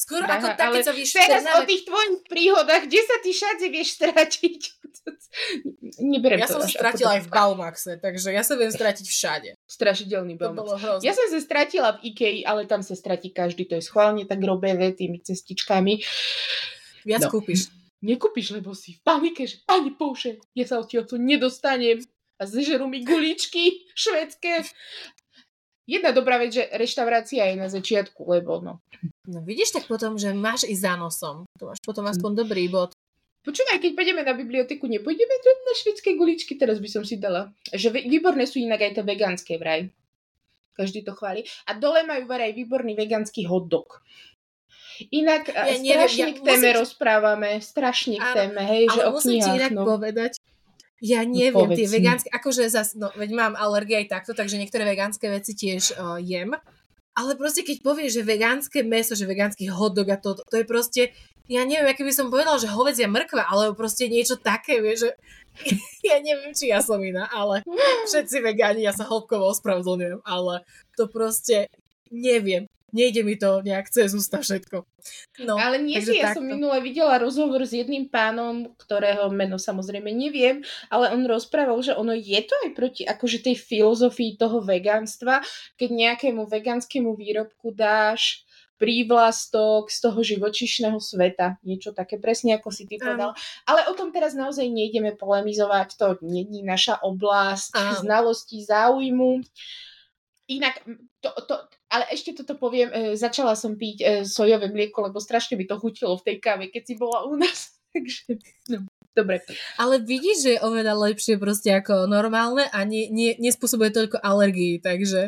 S1: Skoro
S2: Drahá,
S1: ako také,
S2: ale
S1: co vieš
S2: teraz
S1: Trnave...
S2: o tých tvojich príhodách, kde sa ty všade vieš stratiť? Neberiem
S1: ja
S2: to
S1: som sa
S2: až
S1: stratila
S2: ako
S1: aj v Baumaxe, takže ja sa viem stratiť všade.
S2: Strašidelný
S1: To
S2: Baumax.
S1: bolo hrozné.
S2: Ja som sa stratila v Ikei, ale tam sa stratí každý. To je schválne tak robené tými cestičkami.
S1: Viac
S2: No.
S1: kúpiš.
S2: Nekúpiš, lebo si v panike, že pani Bože, ja sa odtiaľ tu nedostanem a zežerú mi guličky švédske. Jedna dobrá vec, že reštaurácia je na začiatku, lebo no.
S1: No vidíš, tak potom, že máš i za nosom. To máš potom aspoň dobrý bod.
S2: Počúvaj, keď pôjdeme na biblioteku, nepôjdeme tu na švédske guličky, teraz by som si dala. Že výborné sú inak aj tie vegánske vraj. Každý to chváli. A dole majú vraj výborný vegánsky hotdog. Inak ja strašne neviem, ja k téme musím... rozprávame, strašne k téme, hej, že o knihách. Ale
S1: musím ti inak no. povedať, ja neviem, no, tie vegánske, akože zas, no veď mám alergie aj takto, takže niektoré vegánske veci tiež uh, jem, ale proste keď povieš, že vegánske mäso, že vegánsky hotdog a to, to je proste, ja neviem, aký by som povedala, že hovedzia mrkva, ale proste niečo také, vieš, že ja neviem, či ja som iná, ale všetci vegáni, ja sa hĺbkovo ospravedlňujem, ale to proste neviem. Nejde mi to nejak cez ústa všetko. No,
S2: ale nie si, ja takto. Som minule videla rozhovor s jedným pánom, ktorého meno samozrejme neviem, ale on rozprával, že ono je to aj proti akože tej filozofii toho vegánstva, keď nejakému vegánskému výrobku dáš prívlastok z toho živočíšneho sveta. Niečo také presne, ako si ty povedal. Um. Ale o tom teraz naozaj nejdeme polemizovať, to nie je naša oblasť um. znalostí, záujmu. Inak, to, to, ale ešte toto poviem, e, začala som piť e, sojové mlieko, lebo strašne mi to chutilo v tej káve, keď si bola u nás. Takže, no, dobre.
S1: Ale vidíš, že je oveľa lepšie proste ako normálne a nie, nie, nespôsobuje toľko alergií, takže...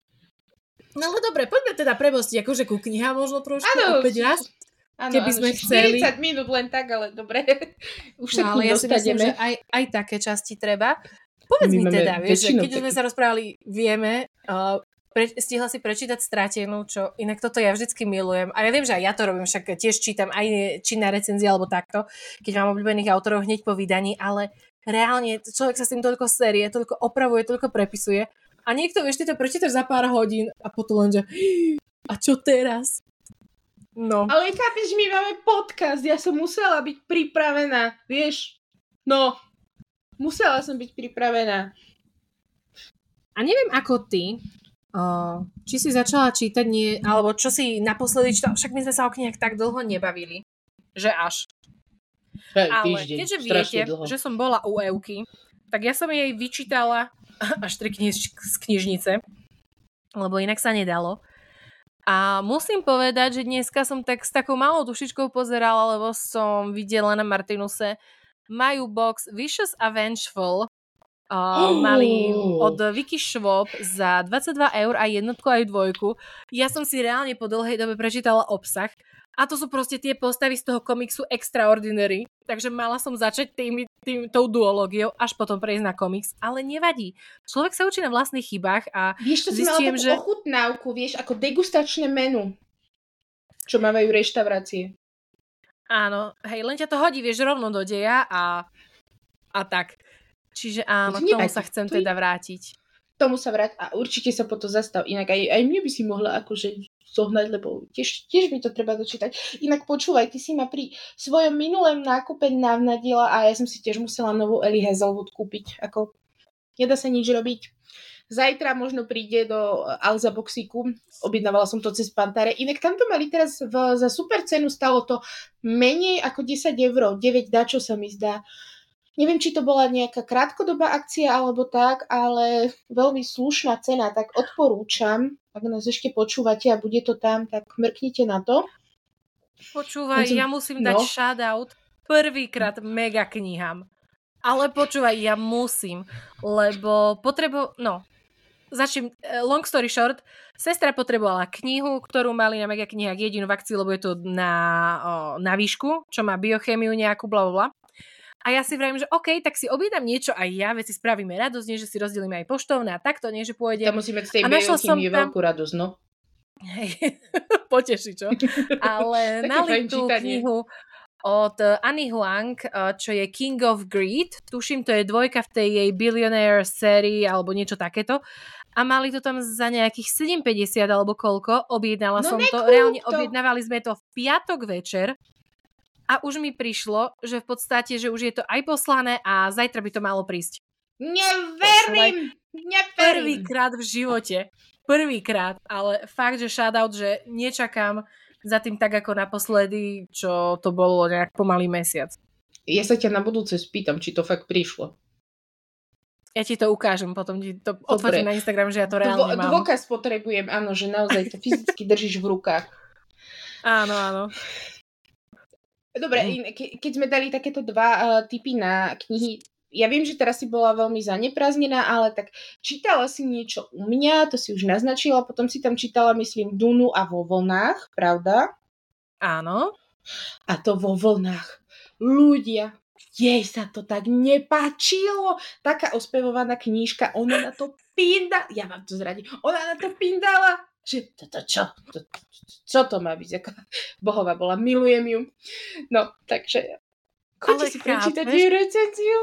S1: No ale dobre, poďme teda premostiť akože ku knihám možno trošku, ano, opäť raz, ano, keby ano, sme chceli.
S2: štyridsať minút len tak, ale dobre. Už sa
S1: no, ale ja si myslím, že aj, aj také časti treba. Povedz My mi teda, vieš, že keď taký... sme sa rozprávali, vieme, uh, pre, stihla si prečítať Stratenú, čo inak toto ja vždycky milujem. A ja viem, že aj ja to robím, však tiež čítam aj či na recenzie alebo takto, keď mám obľúbených autorov hneď po vydaní, ale reálne človek sa s tým toľko série, toľko opravuje, toľko prepisuje a niekto, vieš, ty to prečítaš za pár hodín a potom len, že a čo teraz? No.
S2: Ale chápeš, my máme podcast, ja som musela byť pripravená, vieš, no... Musela som byť pripravená.
S1: A neviem ako ty, uh, či si začala čítať, nie, alebo čo si naposledy čítala, však my sme sa o knihách tak dlho nebavili, že až.
S2: Hej,
S1: ale
S2: týždeň,
S1: keďže viete, dlho. Že som bola u Evky, tak ja som jej vyčítala až tri knihy z knižnice, lebo inak sa nedalo. A musím povedať, že dneska som tak s takou malou dušičkou pozerala, lebo som videla na Martinuse majú box Vicious a Vengeful. Uh, oh. Mali od Vicky Schwab za dvadsaťdva eur aj jednotku aj dvojku. Ja som si reálne po dlhej dobe prečítala obsah a to sú proste tie postavy z toho komiksu Extraordinary. Takže mala som začať tým, tým, tou duológiou, až potom prejsť na komiks. Ale nevadí. Človek sa učí na vlastných chybách a
S2: vieš, to
S1: zistím,
S2: že... ochutnávku, vieš, ako degustačné menu, čo mávajú reštaurácie.
S1: Áno, hej, len ťa to hodí, vieš, rovno do deja a, a tak. Čiže áno, k tomu sa chcem to teda vrátiť.
S2: Tomu sa vráť a určite sa po to zastav. Inak aj, aj mne by si mohla akože zohnať, lebo tiež, tiež mi to treba dočítať. Inak počúvaj, ty si ma pri svojom minulém nákupe navnadila a ja som si tiež musela novú Ellie Hazelwood kúpiť. Ako, nedá sa nič robiť. Zajtra možno príde do Alza boxíku. Objednávala som to cez Pantare. Inak tam to mali teraz v, za super cenu, stalo to menej ako desať eur. deväť dačo sa mi zdá. Neviem, či to bola nejaká krátkodobá akcia alebo tak, ale veľmi slušná cena, tak odporúčam. Ak nás ešte počúvate a bude to tam, tak mrknite na to.
S1: Počúvaj, som... ja musím no. dať shoutout prvýkrát mega knihám. Ale počúvaj, ja musím, lebo potrebo... No, začnem, long story short, sestra potrebovala knihu, ktorú mali na mega knihách jedinú v akcii, lebo je to na, o, na výšku, čo má biochémiu nejakú, blablabla. A ja si vravím, že OK, tak si objednám niečo aj ja, veď si spravíme radosť, nie, že si rozdelíme aj poštovné a takto, nie, že pôjde.
S2: Tam musíme z tej biochémie tam... veľkú radosť, no.
S1: Hej, poteší, čo? Ale mali tú čítanie. Knihu od Annie Huang, čo je King of Greed. Tuším, to je dvojka v tej jej Billionaire sérii alebo niečo takéto. a mali to tam za nejakých sedem päťdesiat alebo koľko, objednala
S2: no
S1: som to, reálne to. Objednávali sme to v piatok večer a už mi prišlo, že v podstate, že už je to aj poslané a zajtra by to malo prísť.
S2: Neverím! Neverím!
S1: Prvýkrát v živote. Prvýkrát, ale fakt, že shoutout, že nečakám za tým tak ako naposledy, čo to bolo nejak pomalý mesiac.
S2: Ja sa ťa na budúce spýtam, či to fakt prišlo.
S1: Ja ti to ukážem, potom ti to odfotím na Instagram, že ja to reálne
S2: Dvo-
S1: mám.
S2: Dôkaz potrebujem, áno, že naozaj to fyzicky držíš v rukách.
S1: Áno, áno.
S2: Dobre, mm. ke- keď sme dali takéto dva uh, tipy na knihy, ja viem, že teraz si bola veľmi zaneprázdnená, ale tak čítala si niečo u mňa, to si už naznačila, potom si tam čítala, myslím, Dunu a vo vlnách, pravda?
S1: Áno.
S2: A to vo vlnách. Ľudia, jej sa to tak nepáčilo. Taká ospevovaná knížka, ona na to pinda, ja vám to zradím, ona na to pindala, že toto čo? To, to, čo to má byť? Ako bohová bola, milujem ju. No, takže choďte si prečítať jej recenziu.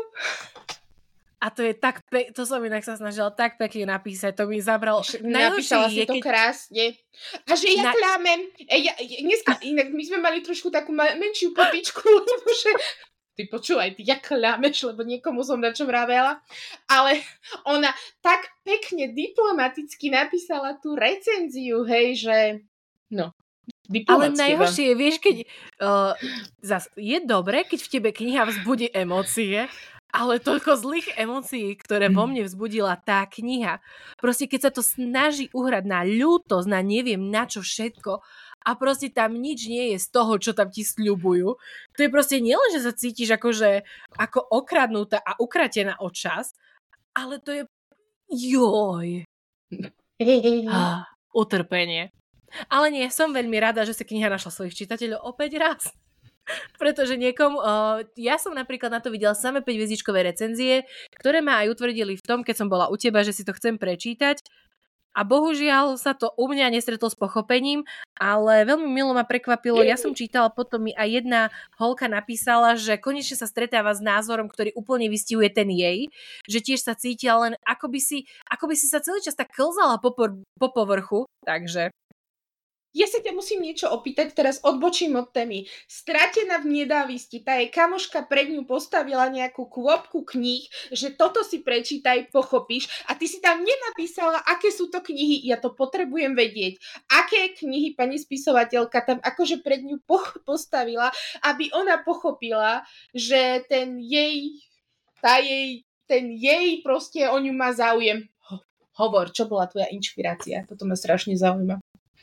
S1: A to je tak, pe- to som inak sa snažila tak pekne napísať, to mi zabral.
S2: Napísala si to keď... krásne. A že ja Na... klamem. E, ja, ja, dneska, inak my sme mali trošku takú ma- menšiu potičku, lebo že ty počúvaj, ty ja klameš, lebo niekomu som na čo vravela. Ale ona tak pekne diplomaticky napísala tú recenziu, hej, že no.
S1: Ale najhoršie je, vieš, keď uh, zas, je dobré, keď v tebe kniha vzbudí emócie, ale toľko zlých emócií, ktoré vo mne vzbudila tá kniha. Proste keď sa to snaží uhrať na ľútosť, na neviem na čo všetko a proste tam nič nie je z toho, čo tam ti sľubujú. To je proste nielen, že sa cítiš akože, ako okradnutá a ukratená o čas, ale to je joj. Ah, utrpenie. Ale nie, som veľmi rada, že si kniha našla svojich čitateľov opäť raz. Pretože niekomu, uh, ja som napríklad na to videla samé päť hviezdičkové recenzie, ktoré ma aj utvrdili v tom, keď som bola u teba, že si to chcem prečítať. A bohužiaľ sa to u mňa nestretlo s pochopením, ale veľmi milo ma prekvapilo. Ja som čítala, potom mi aj jedna holka napísala, že konečne sa stretáva s názorom, ktorý úplne vystihuje ten jej, že tiež sa cítila len ako by si, ako by si sa celý čas tak klzala po, por- po povrchu, takže...
S2: Ja sa ťa musím niečo opýtať, teraz odbočím od témy. Stratená v nedávisti, tá jej kamoška pred ňu postavila nejakú kôpku kníh, že toto si prečítaj, pochopíš, a ty si tam nenapísala, aké sú to knihy, ja to potrebujem vedieť. Aké knihy pani spisovateľka tam akože pred ňu po- postavila, aby ona pochopila, že ten jej, tá jej, ten jej proste o ňu má záujem. Ho- hovor, čo bola tvoja inšpirácia? Toto ma strašne zaujíma.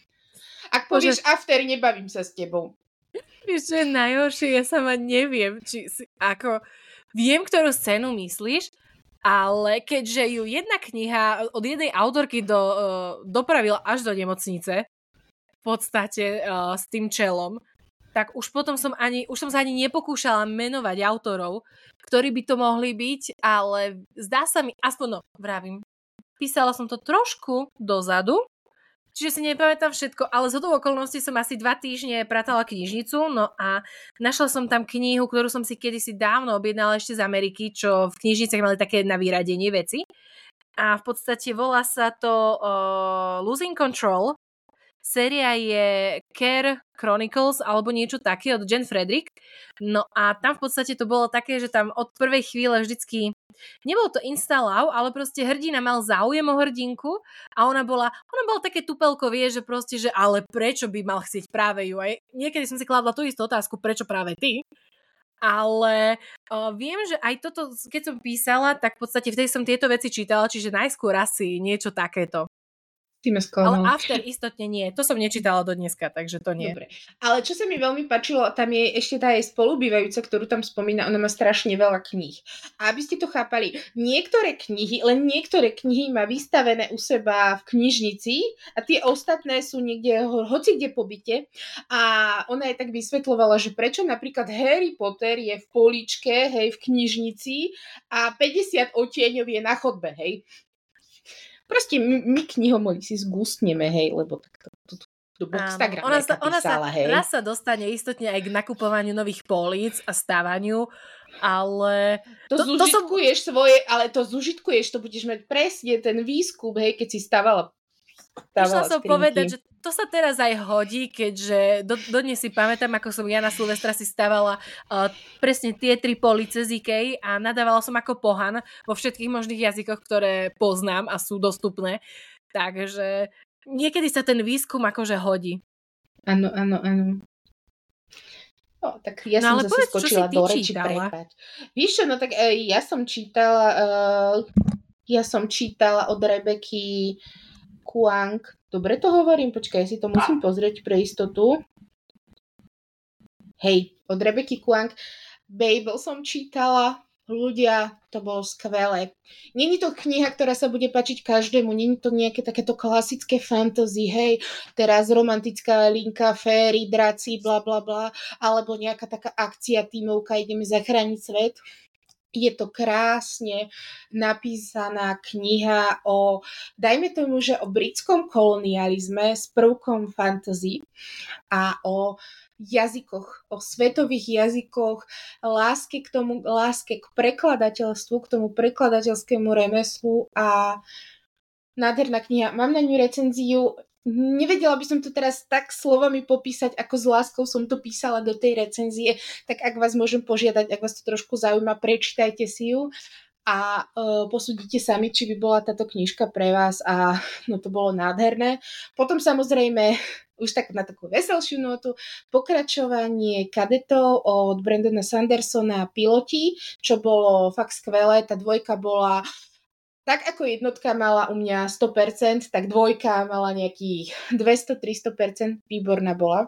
S2: Ak povieš Bože, after, nebavím sa s tebou.
S1: Vieš, čo je najhoršie? Ja sama neviem, či si, ako, viem, ktorú scénu myslíš, ale keďže ju jedna kniha od jednej autorky do, uh, dopravila až do nemocnice, v podstate uh, s tým čelom, tak už potom som ani, už som sa ani nepokúšala menovať autorov, ktorí by to mohli byť, ale zdá sa mi, aspoň no, vravím, písala som to trošku dozadu, čiže si nepamätám všetko, ale z hodou okolností som asi dva týždne pratala knižnicu, no a našla som tam knihu, ktorú som si kedysi dávno objednala ešte z Ameriky, čo v knižniciach mali také na vyradenie veci. A v podstate volá sa to uh, Losing Control. Séria je Care Chronicles alebo niečo také od Jen Frederick. No a tam v podstate to bolo také, že tam od prvej chvíle vždycky nebolo to insta-love, ale proste hrdina mal záujem o hrdinku a ona bola, ona bola také tupelko, vie, že proste, že ale prečo by mal chcieť práve ju? Aj niekedy som si kladla tú istú otázku, prečo práve ty? Ale uh, viem, že aj toto, keď som písala, tak v podstate vtedy som tieto veci čítala, čiže najskôr asi niečo takéto. Ale after istotne nie. To som nečítala do dneska, takže to nie.
S2: Dobre. Ale čo sa mi veľmi páčilo, tam je ešte tá jej spolubývajúca, ktorú tam spomína, ona má strašne veľa kníh. A aby ste to chápali, niektoré knihy, len niektoré knihy má vystavené u seba v knižnici a tie ostatné sú niekde hoci kde po byte. A ona je tak vysvetľovala, že prečo napríklad Harry Potter je v políčke, hej, v knižnici a päťdesiat odtieňov je na chodbe, hej. Proste my, my knihomoli si zgustneme, hej, lebo tak to, to, to do Instagramu
S1: ona sa, ona
S2: písala,
S1: sa,
S2: hej.
S1: raz sa dostane istotne aj k nakupovaniu nových políc a stávaniu ale...
S2: To, to zužitkuješ som... svoje, ale to zužitkuješ, to budeš mať presne ten výskum, hej, keď si stávala
S1: Išla som povedať, že to sa teraz aj hodí, keďže do, dodnes si pamätám, ako som ja na Silvestra si stávala uh, presne tie tri police z Ikei a nadávala som ako pohan vo všetkých možných jazykoch, ktoré poznám a sú dostupné. Takže niekedy sa ten výskum akože hodí.
S2: Áno, áno, áno. No, tak ja no, som zase povedz, skočila do reči, prepáč. Víš čo, no tak uh, ja som čítala uh, ja som čítala od Rebeky Kuang. Dobre to hovorím? Počkaj, ja si to musím pozrieť pre istotu. Hej, od Rebeky Kuang. Babel som čítala. Ľudia, to bolo skvelé. Není to kniha, ktorá sa bude páčiť každému. Není to nejaké takéto klasické fantasy. Hej, teraz romantická linka, féry, draci, bla bla bla. Alebo nejaká taká akcia, tímovka, ideme zachrániť svet. Je to krásne napísaná kniha o, dajme tomu, že o britskom kolonializme s prvkom fantasy a o jazykoch, o svetových jazykoch, láske k tomu, láske k prekladateľstvu, k tomu prekladateľskému remeslu a nádherná kniha. Mám na ňu recenziu. Nevedela by som to teraz tak slovami popísať, ako s láskou som to písala do tej recenzie, tak ak vás môžem požiadať, ak vás to trošku zaujíma, prečítajte si ju a uh, posúdite sami, či by bola táto knižka pre vás a no to bolo nádherné. Potom samozrejme, už tak na takú veselšiu notu, pokračovanie Kadetov od Brandona Sandersona Piloti, čo bolo fakt skvelé, tá dvojka bola... Tak ako jednotka mala u mňa sto percent, tak dvojka mala nejakých dvesto až tristo percent, výborná bola.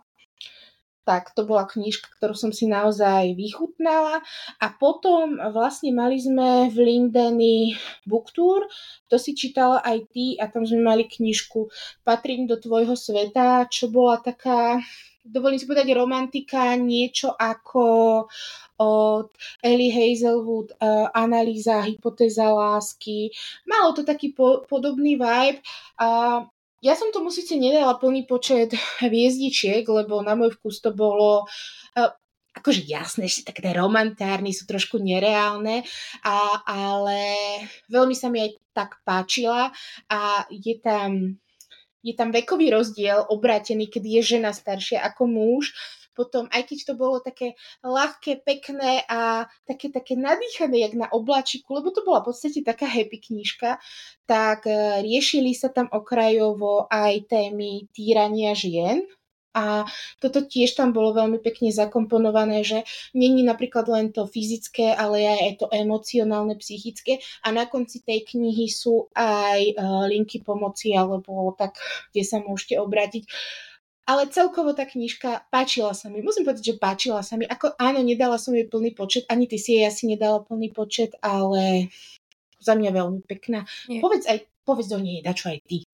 S2: Tak to bola knižka, ktorú som si naozaj vychutnala. A potom vlastne mali sme v Lindeni book tour, to si čítala aj ty a tam sme mali knižku Patrím do tvojho sveta, čo bola taká, dovolím si povedať, romantika, niečo ako... od Ellie Hazelwood, uh, analýza, hypotéza lásky. Malo to taký po, podobný vibe. Uh, ja som tomu síce nedala plný počet hviezdičiek, lebo na môj vkus to bolo uh, akože jasné, ešte také romantárne, sú trošku nereálne, a, ale veľmi sa mi aj tak páčila a je tam, je tam vekový rozdiel obrátený, keď je žena staršia ako muž. Potom, aj keď to bolo také ľahké, pekné a také, také nadýchané, jak na obláčiku, lebo to bola v podstate taká happy knižka, tak riešili sa tam okrajovo aj témy týrania žien. A toto tiež tam bolo veľmi pekne zakomponované, že není napríklad len to fyzické, ale aj to emocionálne, psychické. A na konci tej knihy sú aj linky pomoci, alebo tak, kde sa môžete obrátiť. Ale celkovo tá knižka páčila sa mi. Musím povedať, že páčila sa mi. Ako, áno, nedala som jej plný počet, ani ty si jej asi nedala plný počet, ale za mňa veľmi pekná. Nie. Povedz aj, povedz do nej, dačo aj ty.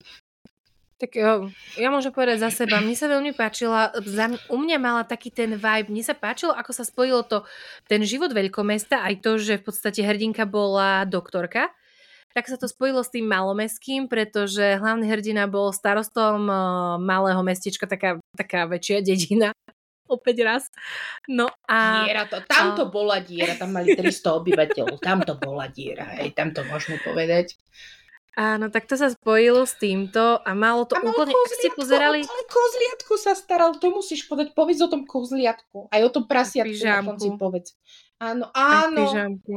S1: Tak jo, ja môžem povedať za seba. Mne sa veľmi páčila, za, u mňa mala taký ten vibe, mne sa páčilo, ako sa spojilo to, ten život veľkomesta, aj to, že v podstate hrdinka bola doktorka, tak sa to spojilo s tým malomestským, pretože hlavný hrdina bol starostom uh, malého mestečka, taká, taká väčšia dedina, opäť raz. No a...
S2: Diera to, tam to a... bola diera, tam mali tristo obyvateľov, tam to bola diera, hej, tam to môžeme povedať.
S1: Áno, tak to sa spojilo s týmto a malo to a úplne...
S2: Kozliatko, si pozerali... o kozliatku sa staral, to musíš povedať, povedz o tom kozliatku, aj o tom prasiatku na konci povedz. Áno, áno.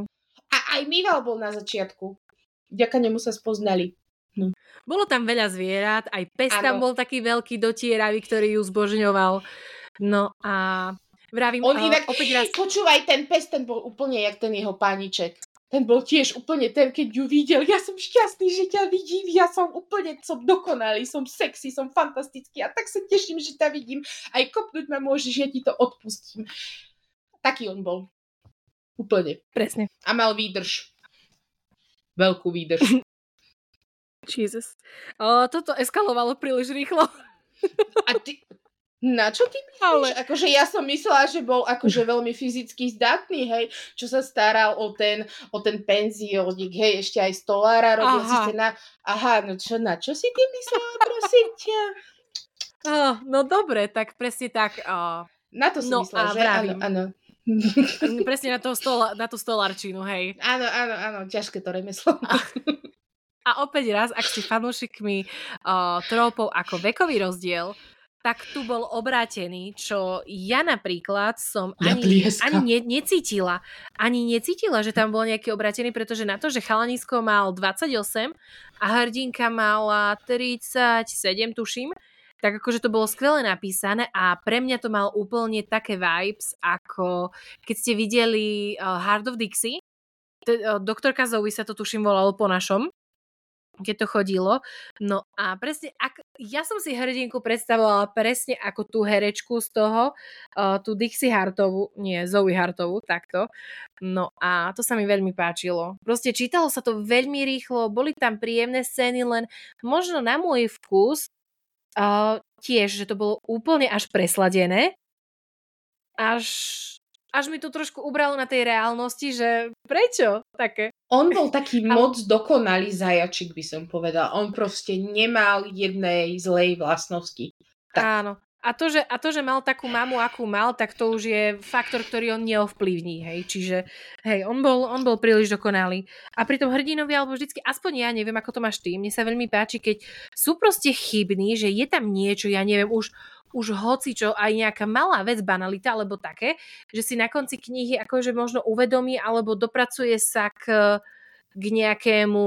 S2: A aj Mival bol na začiatku. Vďaka nemu sa spoznali. No.
S1: Bolo tam veľa zvierat, aj pes ano. Tam bol taký veľký dotieravý, ktorý ju zbožňoval. No a vravím...
S2: On uh, inak, opäť raz... počúvaj, ten pes, ten bol úplne jak ten jeho pániček. Ten bol tiež úplne ten, keď ju videl. Ja som šťastný, že ťa vidím. Ja som úplne, som dokonalý, som sexy, som fantastický a tak sa teším, že ťa vidím. Aj kopnúť ma môžeš, ja ti to odpustím. Taký on bol. Úplne.
S1: Presne.
S2: A mal výdrž. Veľkú výdrž.
S1: Jesus. O, toto eskalovalo príliš rýchlo.
S2: A ty... Na čo ty myslíš? Ale... Akože ja som myslela, že bol akože veľmi fyzicky zdatný, hej, čo sa staral o ten, o ten penziónik, hej, ešte aj stolára robil si sa na... Aha, no čo, na čo si ty myslela, prosím ťa?
S1: Oh, no dobre, tak presne tak. Oh.
S2: Na to som
S1: no,
S2: myslela, že? Áno, áno.
S1: Presne na, toho stola, na tú stolarčinu, hej.
S2: Áno, áno, áno, ťažké to remeslo.
S1: A, a opäť raz, ak ste fanúšikmi uh, trópov ako vekový rozdiel, tak tu bol obrátený, čo ja napríklad som
S2: Ja
S1: ani,
S2: tlieska.
S1: ani ne, necítila. Ani necítila, že tam bol nejaký obrátený, pretože na to, že chalanisko mal dvadsaťosem a hrdinka mala tridsaťsedem, tuším, tak akože to bolo skvele napísané a pre mňa to mal úplne také vibes, ako keď ste videli uh, Heart of Dixie, t- uh, doktorka Zoe sa to tuším volalo po našom, keď to chodilo. No a presne, ak, ja som si hrdinku predstavovala presne ako tú herečku z toho, uh, tú Dixie Hartovú, nie, Zoe Hartovú, takto. No a to sa mi veľmi páčilo. Proste čítalo sa to veľmi rýchlo, boli tam príjemné scény, len možno na môj vkus uh, tiež, že to bolo úplne až presladené. Až... Až mi to trošku ubralo na tej reálnosti, že prečo také?
S2: On bol taký ale... moc dokonalý zajačik, by som povedala. On proste nemal jednej zlej vlastnosti. Tak.
S1: Áno. A to, že, a to, že mal takú mamu, akú mal, tak to už je faktor, ktorý on neovplyvní. Hej. Čiže hej, on bol, on bol príliš dokonalý. A pri tom hrdinovi, alebo vždycky, aspoň ja neviem, ako to máš ty, mne sa veľmi páči, keď sú proste chybní, že je tam niečo, ja neviem, už už hocičo, aj nejaká malá vec, banalita, alebo také, že si na konci knihy akože možno uvedomí, alebo dopracuje sa k, k nejakému,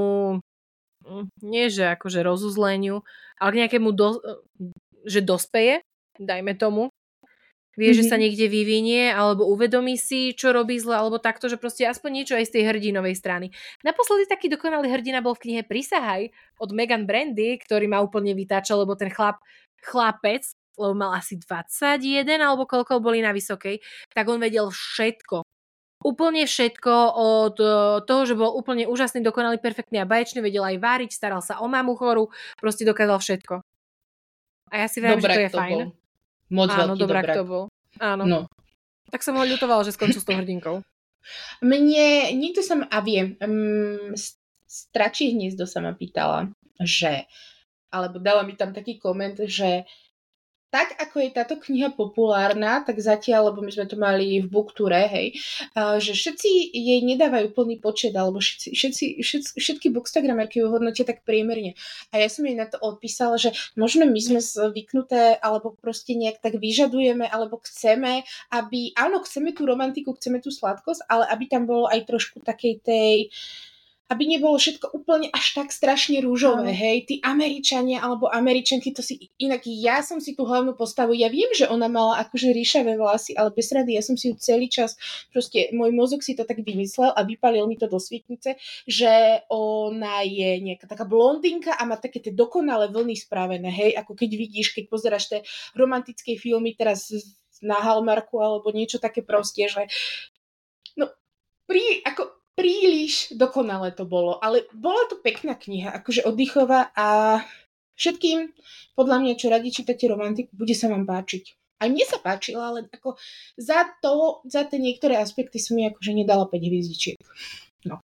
S1: nie že akože rozuzleniu, ale k nejakému, do, že dospeje, dajme tomu, vie, mm-hmm. že sa niekde vyvinie, alebo uvedomí si, čo robí zle, alebo takto, že proste aspoň niečo aj z tej hrdinovej strany. Naposledy taký dokonalý hrdina bol v knihe Prisahaj od Megan Brandy, ktorý ma úplne vytáčal, lebo ten chlap, chlapec, lebo mal asi dvadsaťjeden, alebo koľko boli na vysokej, tak on vedel všetko. Úplne všetko od toho, že bol úplne úžasný, dokonalý, perfektný a baječný, vedel aj váriť, staral sa o mamu chorú, proste dokázal všetko. A ja si viem, že to je
S2: to
S1: fajn.
S2: Bol. Moc
S1: Áno,
S2: veľký
S1: dobrák
S2: dobrák.
S1: to bol. Áno.
S2: No.
S1: Tak som ho ľutovala, že skončil s tou hrdinkou.
S2: Mne, nikto sa ma, a viem, um, Stračie hniezdo sa ma pýtala, že, alebo dala mi tam taký koment, že tak, ako je táto kniha populárna, tak zatiaľ, lebo my sme to mali v booktúre, hej, že všetci jej nedávajú plný počet, alebo všetci, všetci, všetci, všetky bookstagramerky ju hodnotia tak priemerne. A ja som jej na to odpísala, že možno my sme zvyknuté, alebo proste nejak tak vyžadujeme, alebo chceme, aby, áno, chceme tú romantiku, chceme tú sladkosť, ale aby tam bolo aj trošku takej tej... aby nebolo všetko úplne až tak strašne rúžové, hej, tí Američania alebo Američanky, to si, inak ja som si tú hlavnú postavu, ja viem, že ona mala akože ríšavé vlasy, ale bez rady, ja som si ju celý čas, proste môj mozog si to tak vymyslel a vypalil mi to do svietnice, že ona je nejaká taká blondinka a má také tie dokonalé vlny spravené, hej, ako keď vidíš, keď pozeráš tie romantické filmy teraz na Hallmarku alebo niečo také proste, že no, pri, ako príliš dokonale to bolo, ale bola to pekná kniha, akože oddychová a všetkým, podľa mňa, čo radi čítate romantiku, bude sa vám páčiť. Aj mne sa páčila, ale ako za to, za tie niektoré aspekty som mi akože nedala päť hviezdičiek. No.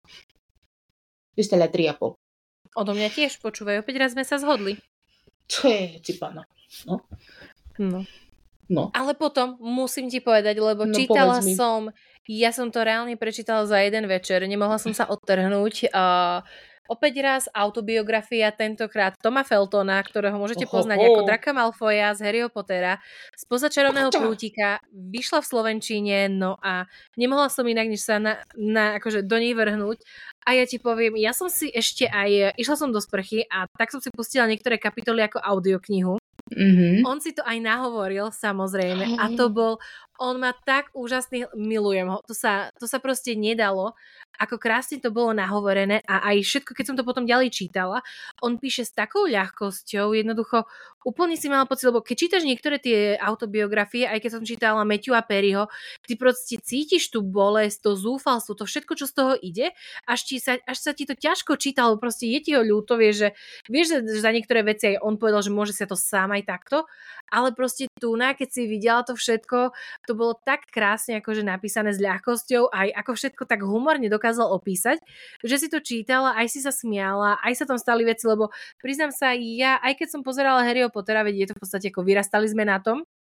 S2: Vystala tri a pol.
S1: Odo mňa tiež, počúvaj, opäť raz sme sa zhodli.
S2: To je cipana. No.
S1: No.
S2: No.
S1: Ale potom musím ti povedať, lebo
S2: no,
S1: čítala som, ja som to reálne prečítala za jeden večer, nemohla som sa odtrhnúť. Uh, opäť raz autobiografia, tentokrát Toma Feltona, ktorého môžete poznať ako Draka Malfoya z Harryho Pottera, z Pozačarovného prútika, vyšla v slovenčine, no a nemohla som inak, než sa na, na, akože do nej vrhnúť. A ja ti poviem, ja som si ešte aj, išla som do sprchy a tak som si pustila niektoré kapitoly ako audioknihu. Mm-hmm. On si to aj nahovoril, samozrejme, a to bol, on má tak úžasný, milujem ho, to sa, to sa proste nedalo, ako krásne to bolo nahovorené a aj všetko, keď som to potom ďalej čítala, on píše s takou ľahkosťou, jednoducho úplne si mala pocit, lebo keď čítaš niektoré tie autobiografie, aj keď som čítala Matthewa Perryho, ty proste cítiš tú bolesť, to zúfalstvo, to všetko, čo z toho ide, až, ti sa, až sa ti to ťažko číta, lebo proste je ti ho ľúto, vieš, že, vieš, že za niektoré veci aj on povedal, že môže sa to sám aj takto, ale proste tu, keď si videla to všetko, to bolo tak krásne akože napísané s ľahkosťou, aj ako všetko tak humorne dokázal opísať, že si to čítala, aj si sa smiala, aj sa tam stali veci, lebo priznám sa, ja, aj keď som pozerala Harryho Pottera, veď je to v podstate ako vyrastali sme na tom,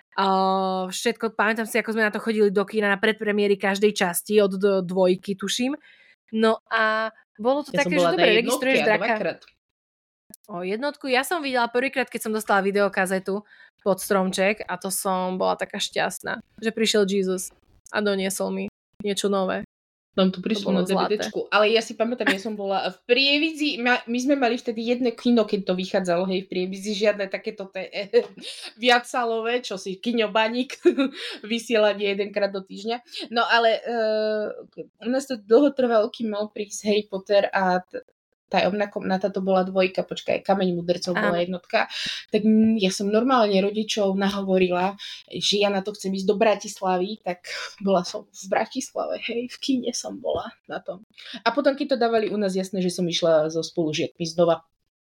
S1: Uh, všetko, pamätám si, ako sme na to chodili do kína na predpremiéry každej časti, od do dvojky, tuším. No a bolo to
S2: ja
S1: také, že dobre, registruješ draka.
S2: Dvakrát.
S1: O jednotku, ja som videla prvýkrát, keď som dostala videokazetu pod stromček a to som bola taká šťastná, že prišiel Jesus a doniesol mi niečo nové.
S2: Tam tu prišlo na dé vé déčku. Ale ja si pamätám, ja som bola v Prievidzi, my sme mali vtedy jedno kino, keď to vychádzalo, hej, v Prievidzi, žiadne takéto te, eh, viacsalové, čo si, kiňobaník, vysielanie jedenkrát do týždňa. No ale uh, u nás to dlho trvalo, kým mal prísť Harry Potter a t- tajomná komnata, to bola dvojka, počkaj, Kameň mudrcov bola jednotka, tak ja som normálne rodičov nahovorila, že ja na to chcem ísť do Bratislavy, tak bola som v Bratislave, hej, v kine som bola na tom. A potom, keď to dávali u nás, jasné, že som išla so spolužiakmi znova.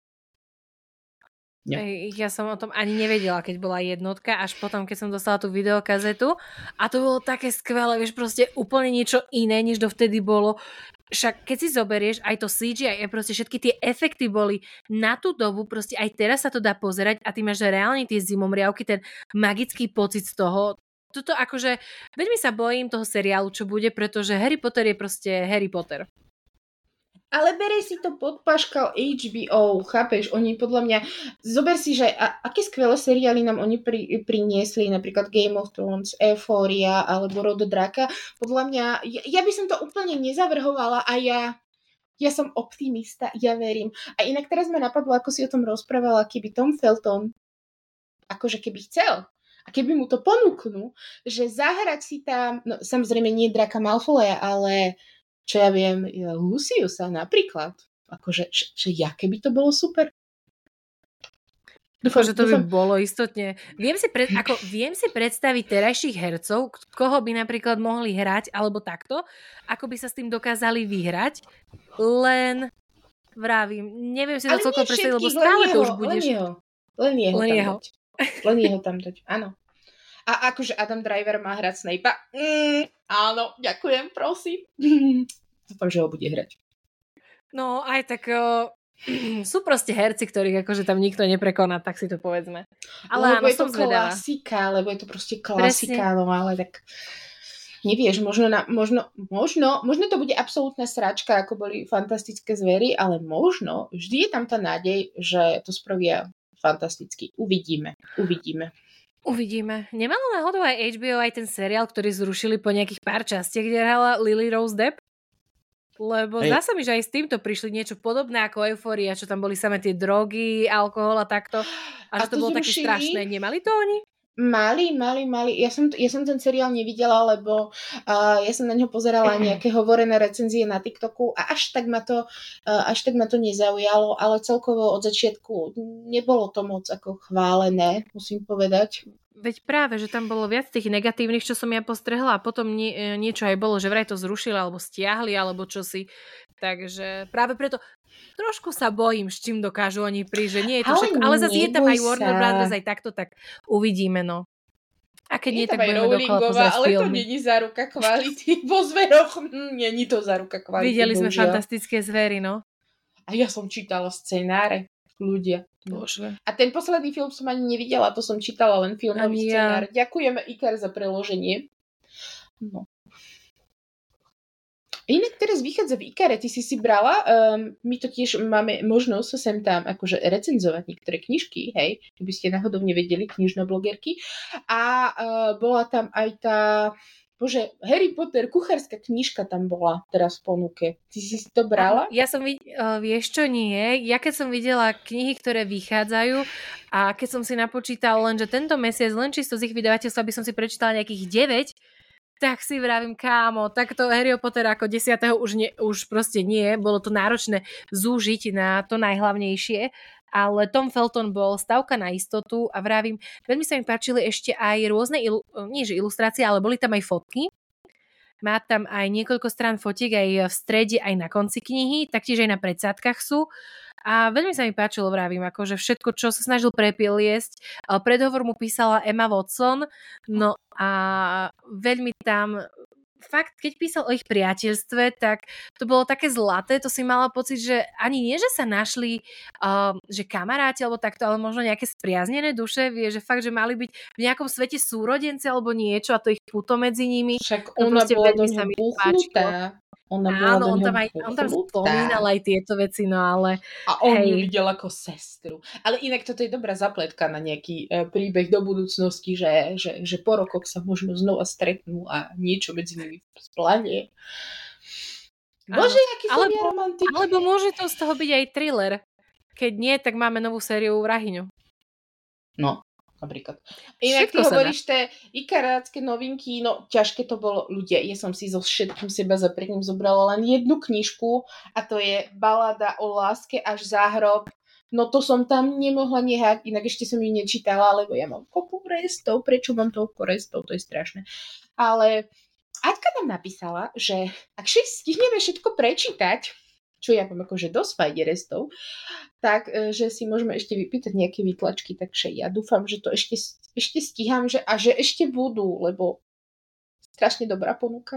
S1: Ja. ja som o tom ani nevedela, keď bola jednotka, až potom, keď som dostala tú videokazetu a to bolo také skvelé, vieš, proste úplne niečo iné, než dovtedy bolo. Však keď si zoberieš, aj to cé gé í, proste všetky tie efekty boli na tú dobu, proste aj teraz sa to dá pozerať a ty máš reálne tie zimomriavky, ten magický pocit z toho. Toto akože, veľmi sa bojím toho seriálu, čo bude, pretože Harry Potter je proste Harry Potter.
S2: Ale berej si to pod paškal há bé ó, chápeš? Oni podľa mňa... Zober si, že a, aké skvelé seriály nám oni pri, priniesli, napríklad Game of Thrones, Euphoria alebo Rod draka. Podľa mňa... Ja, ja by som to úplne nezavrhovala a ja... Ja som optimista, ja verím. A inak teraz ma napadlo, ako si o tom rozprávala, keby Tom Felton, akože keby chcel, a keby mu to ponúknú, že zahrať si tam, no samozrejme nie Draka Malfoya, ale... čo ja viem, Luciusa napríklad. Akože, že, že jaké by to bolo super.
S1: Dúfam, že to by bolo istotne. Viem si, pred, ako, viem si predstaviť terajších hercov, koho by napríklad mohli hrať, alebo takto, ako by sa s tým dokázali vyhrať, len vravím, neviem si to celkom predstaviť, lebo stále to už budeš...
S2: Len jeho, len jeho
S1: len
S2: tam
S1: jeho.
S2: dať. Len jeho tam dať, áno. A akože Adam Driver má hrať Snape'a. Mm, áno, ďakujem, prosím. Dúfam, že ho bude hrať.
S1: No, aj tak uh, sú proste herci, ktorých akože tam nikto neprekoná, tak si to povedzme. Ale
S2: lebo
S1: áno,
S2: je to
S1: zvedavá.
S2: klasika, lebo je to proste klasika,
S1: Presne.
S2: no ale tak nevieš, možno, na, možno, možno, možno to bude absolútna sračka, ako boli Fantastické zvery, ale možno vždy je tam tá nádej, že to spravia fantasticky. Uvidíme, uvidíme.
S1: Uvidíme. Nemalo náhodou aj há bé ó aj ten seriál, ktorý zrušili po nejakých pár častiach, kde hrala Lily Rose Depp? Lebo zdá sa mi, že aj s týmto prišli niečo podobné ako Euphoria, čo tam boli samé tie drogy, alkohol a takto. A, a že to, to bolo zrušili? Také strašné. Nemali to oni?
S2: Mali, mali, mali. Ja som, ja som ten seriál nevidela, lebo uh, ja som na ňo pozerala nejaké hovorené recenzie na TikToku a až tak ma to, uh, až tak ma to nezaujalo, ale celkovo od začiatku nebolo to moc ako chválené, musím povedať.
S1: Veď práve, že tam bolo viac tých negatívnych, čo som ja postrehla a potom nie, niečo aj bolo, že vraj to zrušili alebo stiahli alebo čosi. Takže práve preto trošku sa bojím, s čím dokážu oni prísť, že nie je to všetko. Ale zase je tam aj Warner Brothers aj takto, tak uvidíme, no. A keď nie, tak budeme dokola pozerať
S2: ale
S1: filmy.
S2: to není záruka kvality vo zveroch. Není to záruka kvality.
S1: Videli sme
S2: bohužiaľ.
S1: Fantastické zvery, no.
S2: A ja som čítala scenáre. Ľudia.
S1: Bože.
S2: A ten posledný film som ani nevidela, to som čítala len filmový scenár. Ja. Ďakujeme Ikar za preloženie. No. Inak teraz vychádza v Ikare, ty si si brala, um, my to tiež máme možnosť sem tam akože recenzovať niektoré knižky, hej, keby ste náhodou nevedeli, knižnoblogerky. A uh, bola tam aj tá, bože, Harry Potter, kuchárska knižka tam bola teraz v ponuke. Ty si si to brala?
S1: Ja som, uh, vieš čo, nie. Ja keď som videla knihy, ktoré vychádzajú a keď som si napočítala len, že tento mesiac len čisto z ich vydavateľstva by som si prečítala nejakých deväť, tak si vravím, kámo, takto Harry Potter ako desiateho už, nie, už proste nie, bolo to náročné zúžiť na to najhlavnejšie, ale Tom Felton bol stavka na istotu a vravím, veľmi sa mi páčili ešte aj rôzne, ilu, nie že ilustrácie, ale boli tam aj fotky. Má tam aj niekoľko strán fotiek aj v strede, aj na konci knihy, taktiež aj na predsádkach sú. A veľmi sa mi páčilo, vravím, akože všetko, čo sa snažil prepieliesť. Predhovor mu písala Emma Watson, no a veľmi tam fakt, keď písal o ich priateľstve, tak to bolo také zlaté, to si mala pocit, že ani nie, že sa našli, uh, že kamaráti alebo takto, ale možno nejaké spriaznené duše, vie, že fakt, že mali byť v nejakom svete súrodenci alebo niečo a to ich puto medzi nimi.
S2: Však
S1: To
S2: ona
S1: proste
S2: bola do
S1: veľmi sa
S2: ňoho
S1: mi to páčilo.
S2: buchnutá. Ona bola
S1: Áno,
S2: do
S1: on
S2: ňoho
S1: tam, aj, on tam spomínal
S2: buchnutá.
S1: aj tieto veci, no ale
S2: A on ju
S1: hej.
S2: videl ako sestru. Ale inak toto je dobrá zapletka na nejaký e, príbeh do budúcnosti, že, že, že po rokoch sa možno znova stretnú a niečo medzi nimi splanie. Bože,
S1: Áno.
S2: aký som ja
S1: Alebo,
S2: romantik.
S1: alebo môže to z toho byť aj thriller. Keď nie, tak máme novú sériu Vrahyňu.
S2: No, napríklad. Inak
S1: Všetko
S2: ty
S1: sa dá.
S2: hovoríš tie ikarácké novinky, no ťažké to bolo. Ľudia, ja som si so všetkým seba za predtým zobrala len jednu knižku a to je Balada o láske až za hrob. No to som tam nemohla nehať, inak ešte som ju nečítala, lebo ja mám kopu restov. Prečo mám toľko restov? To je strašné. Ale Aťka nám napísala, že ak stihneme všetko prečítať, čo ja mám akože dosť fajde restov, tak, že si môžeme ešte vypýtať nejaké výtlačky, takže ja dúfam, že to ešte, ešte stíham, že, a že ešte budú, lebo strašne dobrá ponuka.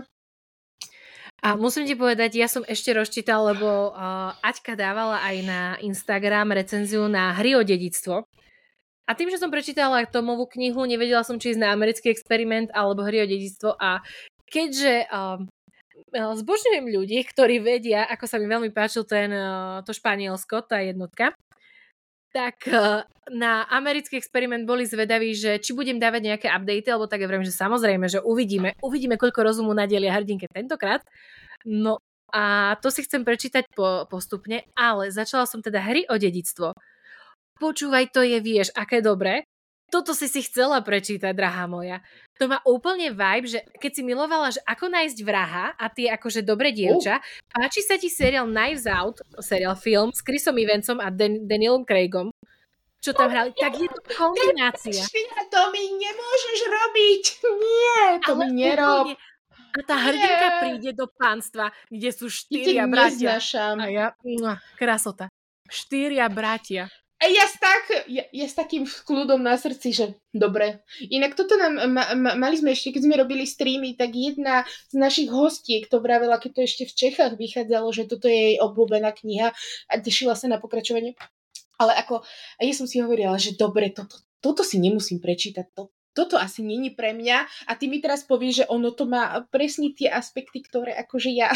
S1: A musím ti povedať, ja som ešte rozčítal, lebo uh, Aťka dávala aj na Instagram recenziu na Hry o dedičstvo. A tým, že som prečítala Tomovú knihu, nevedela som, či ísť na Americký experiment alebo Hry o dedičstvo a keďže um, zbožňujem ľudí, ktorí vedia, ako sa mi veľmi páčil ten, to Španielsko, tá jednotka, tak na Americký experiment boli zvedaví, že či budem dávať nejaké updaty, alebo tak ja viem, že samozrejme, že uvidíme, uvidíme, koľko rozumu nadelia hrdinke tentokrát. No a to si chcem prečítať po, postupne, ale začala som teda Hry o dedičstvo. Počúvaj, to je, vieš, aké dobré. Toto si si chcela prečítať, drahá moja. To má úplne vibe, že keď si milovala, že ako nájsť vraha a ty akože dobre dievča, uh. páči sa ti seriál Knives Out, seriál film s Chrisom Evansom a Dan- Danielom Craigom, čo tam hrali, tak je to kombinácia.
S2: To mi nemôžeš robiť. Nie, to
S1: ale
S2: mi nerob.
S1: Úplne. A tá hrdinka Nie. príde do pánstva, kde sú štyria bratia. A ja, krásota. Štyria bratia.
S2: A ja s, tak, ja, ja s takým kľudom na srdci, že dobre. Inak toto nám, ma, ma, mali sme ešte, keď sme robili streamy, tak jedna z našich hostiek to vravela, keď to ešte v Čechách vychádzalo, že toto je jej obľúbená kniha a tešila sa na pokračovanie. Ale ako, a ja som si hovorila, že dobre, toto, toto si nemusím prečítať, to, toto asi není pre mňa a ty mi teraz povieš, že ono to má presne tie aspekty, ktoré akože ja...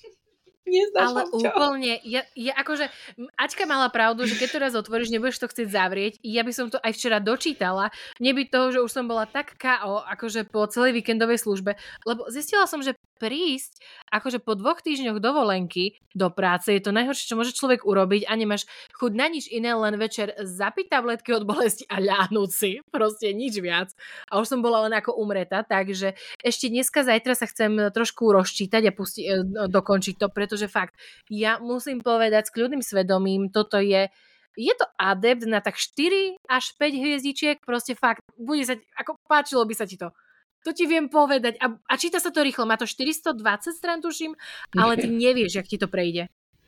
S1: Ale úplne, ja, ja akože, Aťka mala pravdu, že keď to raz otvoríš, nebudeš to chcieť zavrieť. Ja by som to aj včera dočítala, nebyť toho, že už som bola tak ká ó, akože po celej víkendovej službe, lebo zistila som, že prísť akože po dvoch týždňoch dovolenky do práce je to najhoršie, čo môže človek urobiť a nemáš chuť na nič iné, len večer zapiť tabletky od bolesti a ľahnúť si, proste nič viac. A už som bola len ako umretá, takže ešte dneska, zajtra sa chcem trošku rozčítať a pustiť, dokončiť to, pretože fakt, ja musím povedať s kľudným svedomím, toto je je to adept na tak štyri až päť hviezdičiek, proste fakt, bude sa, ako páčilo by sa ti to. To ti viem povedať. A, a číta sa to rýchlo. Má to štyristodvadsať strán, tuším, ale ty nevieš, jak ti to prejde.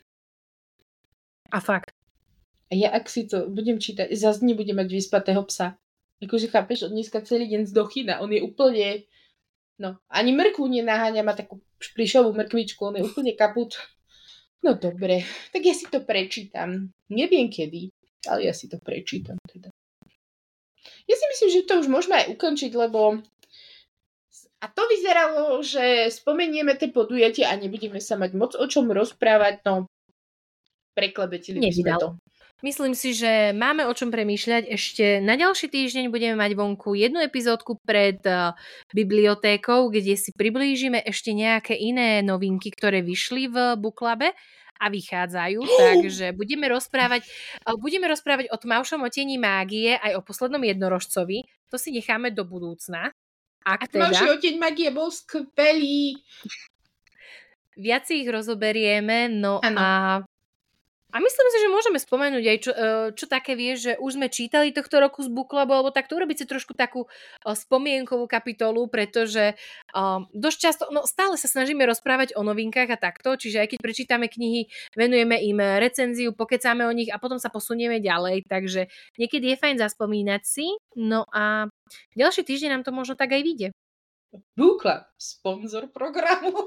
S1: A fakt.
S2: A ja ak si to budem čítať, zase nebudem mať vyspatého psa. Akože chápeš, on dneska celý deň zdochýna. On je úplne... No, ani mrkvu nenaháňa, má takú plišovú mrkvičku, on je úplne kaput. No dobre, tak ja si to prečítam. Neviem kedy, ale ja si to prečítam teda. Ja si myslím, že to už môžeme aj ukončiť, lebo a to vyzeralo, že spomenieme tie podujatie a nebudeme sa mať moc o čom rozprávať, no preklebetili by sme to.
S1: Myslím si, že máme o čom premýšľať. Ešte na ďalší týždeň budeme mať vonku jednu epizódku pred uh, bibliotékou, kde si priblížime ešte nejaké iné novinky, ktoré vyšli v Booklabe a vychádzajú, takže budeme rozprávať, uh, budeme rozprávať o Tmavšom otení mágie aj o Poslednom jednorožcovi. To si necháme do budúcna. Ak
S2: a Tmavší teda... oteň mágie bol skvelý.
S1: Viac ich rozoberieme, no ano. a A myslím si, že môžeme spomenúť aj, čo, čo také vieš, že už sme čítali tohto roku z Booklabu, alebo takto urobiť si trošku takú spomienkovú kapitolu, pretože um, dosť často, no stále sa snažíme rozprávať o novinkách a takto, čiže aj keď prečítame knihy, venujeme im recenziu, pokecáme o nich a potom sa posunieme ďalej, takže niekedy je fajn zaspomínať si, no a ďalší týždeň nám to možno tak aj vyjde.
S2: Book Club, sponzor programu.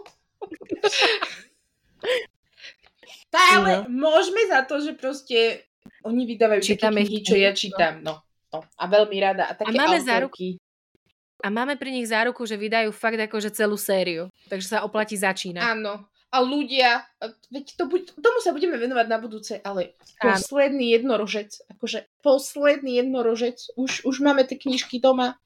S2: Ale no. Môžeme za to, že proste oni vydávajú Čítame také knihy, čo ja čítam. No. No. A veľmi rada. A také a autorky.
S1: A máme pri nich záruku, že vydajú fakt akože celú sériu. Takže sa oplatí začínať.
S2: Áno. A ľudia, veď to buď, tomu sa budeme venovať na budúce, ale áno. Posledný jednorožec, akože posledný jednorožec, už, už máme tie knižky doma.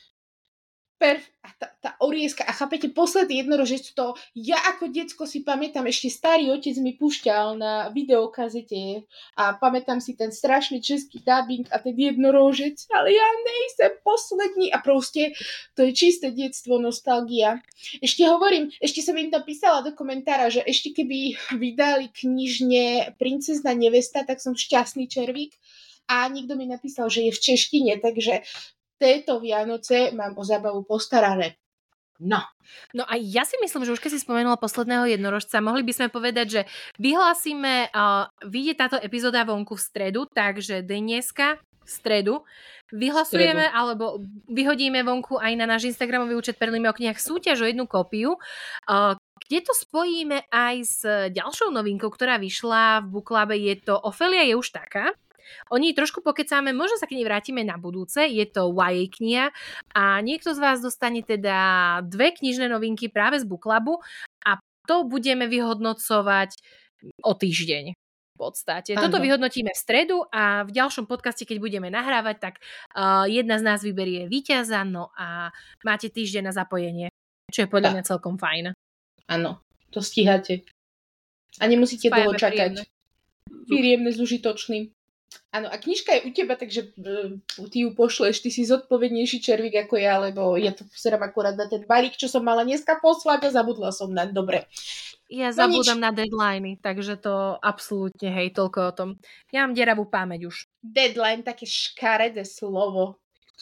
S2: Perf- a tá, tá orieska, a chápete, posledný jednorožec, to ja ako decko si pamätám, ešte starý otec mi púšťal na videokazete a pamätám si ten strašný český dubbing a ten jednorožec, ale ja nejsem posledný a proste to je čisté detstvo, nostalgia. Ešte hovorím, ešte som im tam písala do komentára, že ešte keby vydali knižne Princezna nevesta, tak som šťastný červík a niekto mi napísal, že je v češtine, takže tieto Vianoce mám o zábavu postarané. No.
S1: No a ja si myslím, že už keď si spomenula posledného jednorožca, mohli by sme povedať, že vyhlásime, uh, vyjde táto epizóda vonku v stredu, takže dneska v stredu vyhlasujeme stredu. Alebo vyhodíme vonku aj na náš Instagramový účet Perlíme o knihách súťaž o jednu kópiu, uh, kde to spojíme aj s ďalšou novinkou, ktorá vyšla v Book Clube, je to Ofélia je už taká. O nej trošku pokecáme, možno sa k nej vrátime na budúce, je to Y A kniha a niekto z vás dostane teda dve knižné novinky práve z Book Clubu a to budeme vyhodnocovať o týždeň v podstate. Ano. Toto vyhodnotíme v stredu a v ďalšom podcaste, keď budeme nahrávať, tak uh, jedna z nás vyberie víťaza, no a máte týždeň na zapojenie, čo je podľa mňa celkom fajn.
S2: Áno, to stíhate. A nemusíte Spájame dlho čakať. Príjemné s užitočným. Áno, a knižka je u teba, takže uh, ty ju pošleš, ty si zodpovednejší červík ako ja, lebo ja to pozerám akurát na ten balík, čo som mala dneska poslať a zabudla som na dobre.
S1: Ja no zabudám nič. Na deadliny, takže to absolútne, hej, toľko o tom. Ja mám deravú pamäť už.
S2: Deadline, také škaredé slovo.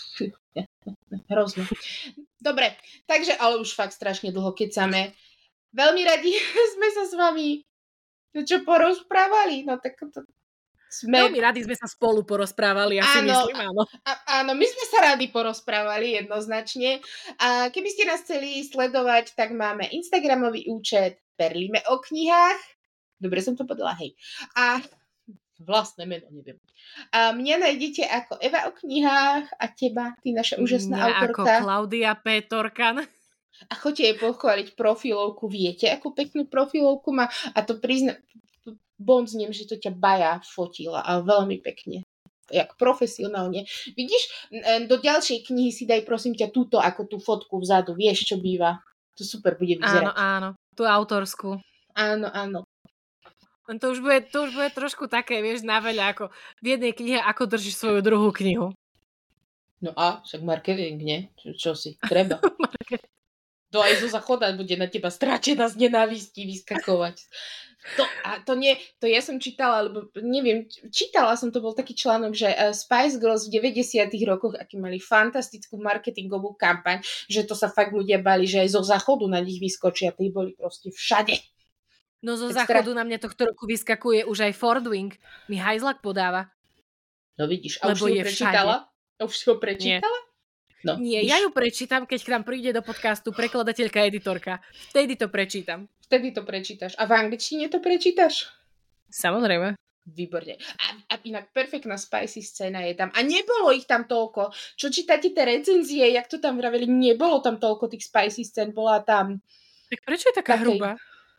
S2: Hrozné. Dobre, takže ale už fakt strašne dlho kecame. Veľmi radi sme sa s vami čo porozprávali, no tak to...
S1: Sme... Veľmi radi sme sa spolu porozprávali, ja si myslím, áno.
S2: A, áno, my sme sa radi porozprávali jednoznačne. A keby ste nás chceli sledovať, tak máme Instagramový účet Perlíme o knihách. Dobre som to povedala, hej. A vlastné meno, neviem. A mňa nájdete ako Eva o knihách a teba, ty naša úžasná mňa autorka.
S1: Ako Klaudia Pétorkan.
S2: A choďte jej pochváliť profilovku. Viete, akú peknú profilovku má? A to prizna... bonzniem, že to ťa Baja fotila a veľmi pekne. Jak profesionálne. Vidíš, do ďalšej knihy si daj prosím ťa túto ako tú fotku vzadu. Vieš, čo býva. To super bude vyzerať.
S1: Áno, áno. Tú autorskú.
S2: Áno, áno.
S1: To už bude, to už bude trošku také, vieš, na veľa ako v jednej knihe, ako držíš svoju druhú knihu.
S2: No a, však marketing, nie? Čo, čo si? Treba. To aj zo zachoda bude na teba stráčená z nenávistí vyskakovať. To, a to nie, to ja som čítala, alebo neviem, čítala som, to bol taký článok, že uh, Spice Girls v deväťdesiatych rokoch, aký mali fantastickú marketingovú kampaň, že to sa fakt ľudia bali, že aj zo záchodu na nich vyskočia, tí boli proste všade.
S1: No zo tak záchodu stra... na mňa tohto roku vyskakuje už aj Fordwing. Mi Hajzlak podáva.
S2: No vidíš, a už si ho prečítala? A už si ho prečítala?
S1: No, Nie, víš. Ja ju prečítam, keď k nám príde do podcastu prekladateľka, editorka. Vtedy to prečítam.
S2: Vtedy to prečítaš. A v angličtine to prečítaš?
S1: Samozrejme.
S2: Výborne. A, a inak perfektná spicy scéna je tam. A nebolo ich tam toľko. Čo čítate tie recenzie, jak to tam vraveli, nebolo tam toľko tých spicy scén, bola tam...
S1: Tak prečo je taká takej... hrubá?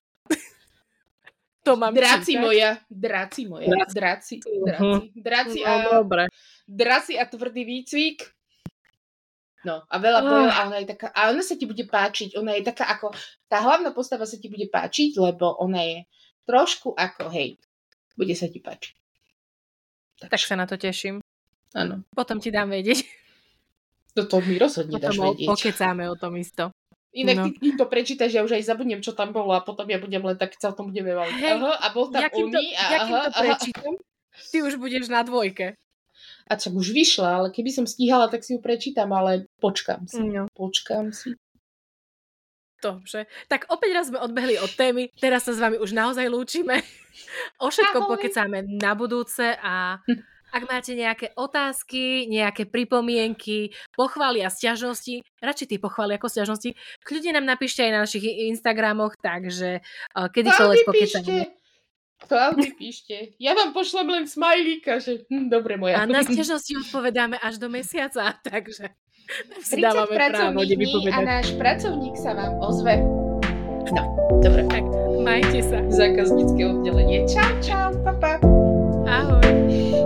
S1: To mám
S2: Draci čítať. moja. Draci moja. Draci. Draci. Draci. Draci a...
S1: No, dobre.
S2: Draci a tvrdý výcvik. No, a veľa oh. bojov, a ona je taká, a ona sa ti bude páčiť, ona je taká ako, tá hlavná postava sa ti bude páčiť, lebo ona je trošku ako, hej, bude sa ti páčiť.
S1: Tak, tak sa na to teším.
S2: Áno.
S1: Potom ti dám vedieť.
S2: No to mi rozhodne dáš vedieť.
S1: Potom pokecáme o tom isto.
S2: Inak no. ty to prečítaš, ja už aj zabudnem, čo tam bolo a potom ja budem len tak sa o tom budeme mať. Hey, aha, a bol tam Uni a
S1: aha, to prečítam, ty už budeš na dvojke.
S2: A čak už vyšla, ale keby som stíhala, tak si ju prečítam, ale počkám si. No. Počkám si.
S1: Dobre. Tak opäť raz sme odbehli od témy, teraz sa s vami už naozaj lúčime. O všetko pokecáme na budúce a Ak máte nejaké otázky, nejaké pripomienky, pochvály a sťažnosti, radšej tie pochvály ako sťažnosti, kľudne nám napíšte aj na našich Instagramoch, takže uh, kedykoľvek pokecáme.
S2: Kľudne píšte. Ja vám pošlem len smajlíka, že hm, dobre moja.
S1: A na sťažnosti odpovedáme až do mesiaca, takže si
S2: tridsať
S1: dávame právo
S2: pracovných dní a náš pracovník sa vám ozve. No, dobre.
S1: Tak, majte sa.
S2: Zákaznícke oddelenie. Čau, čau, pa, pa.
S1: Ahoj.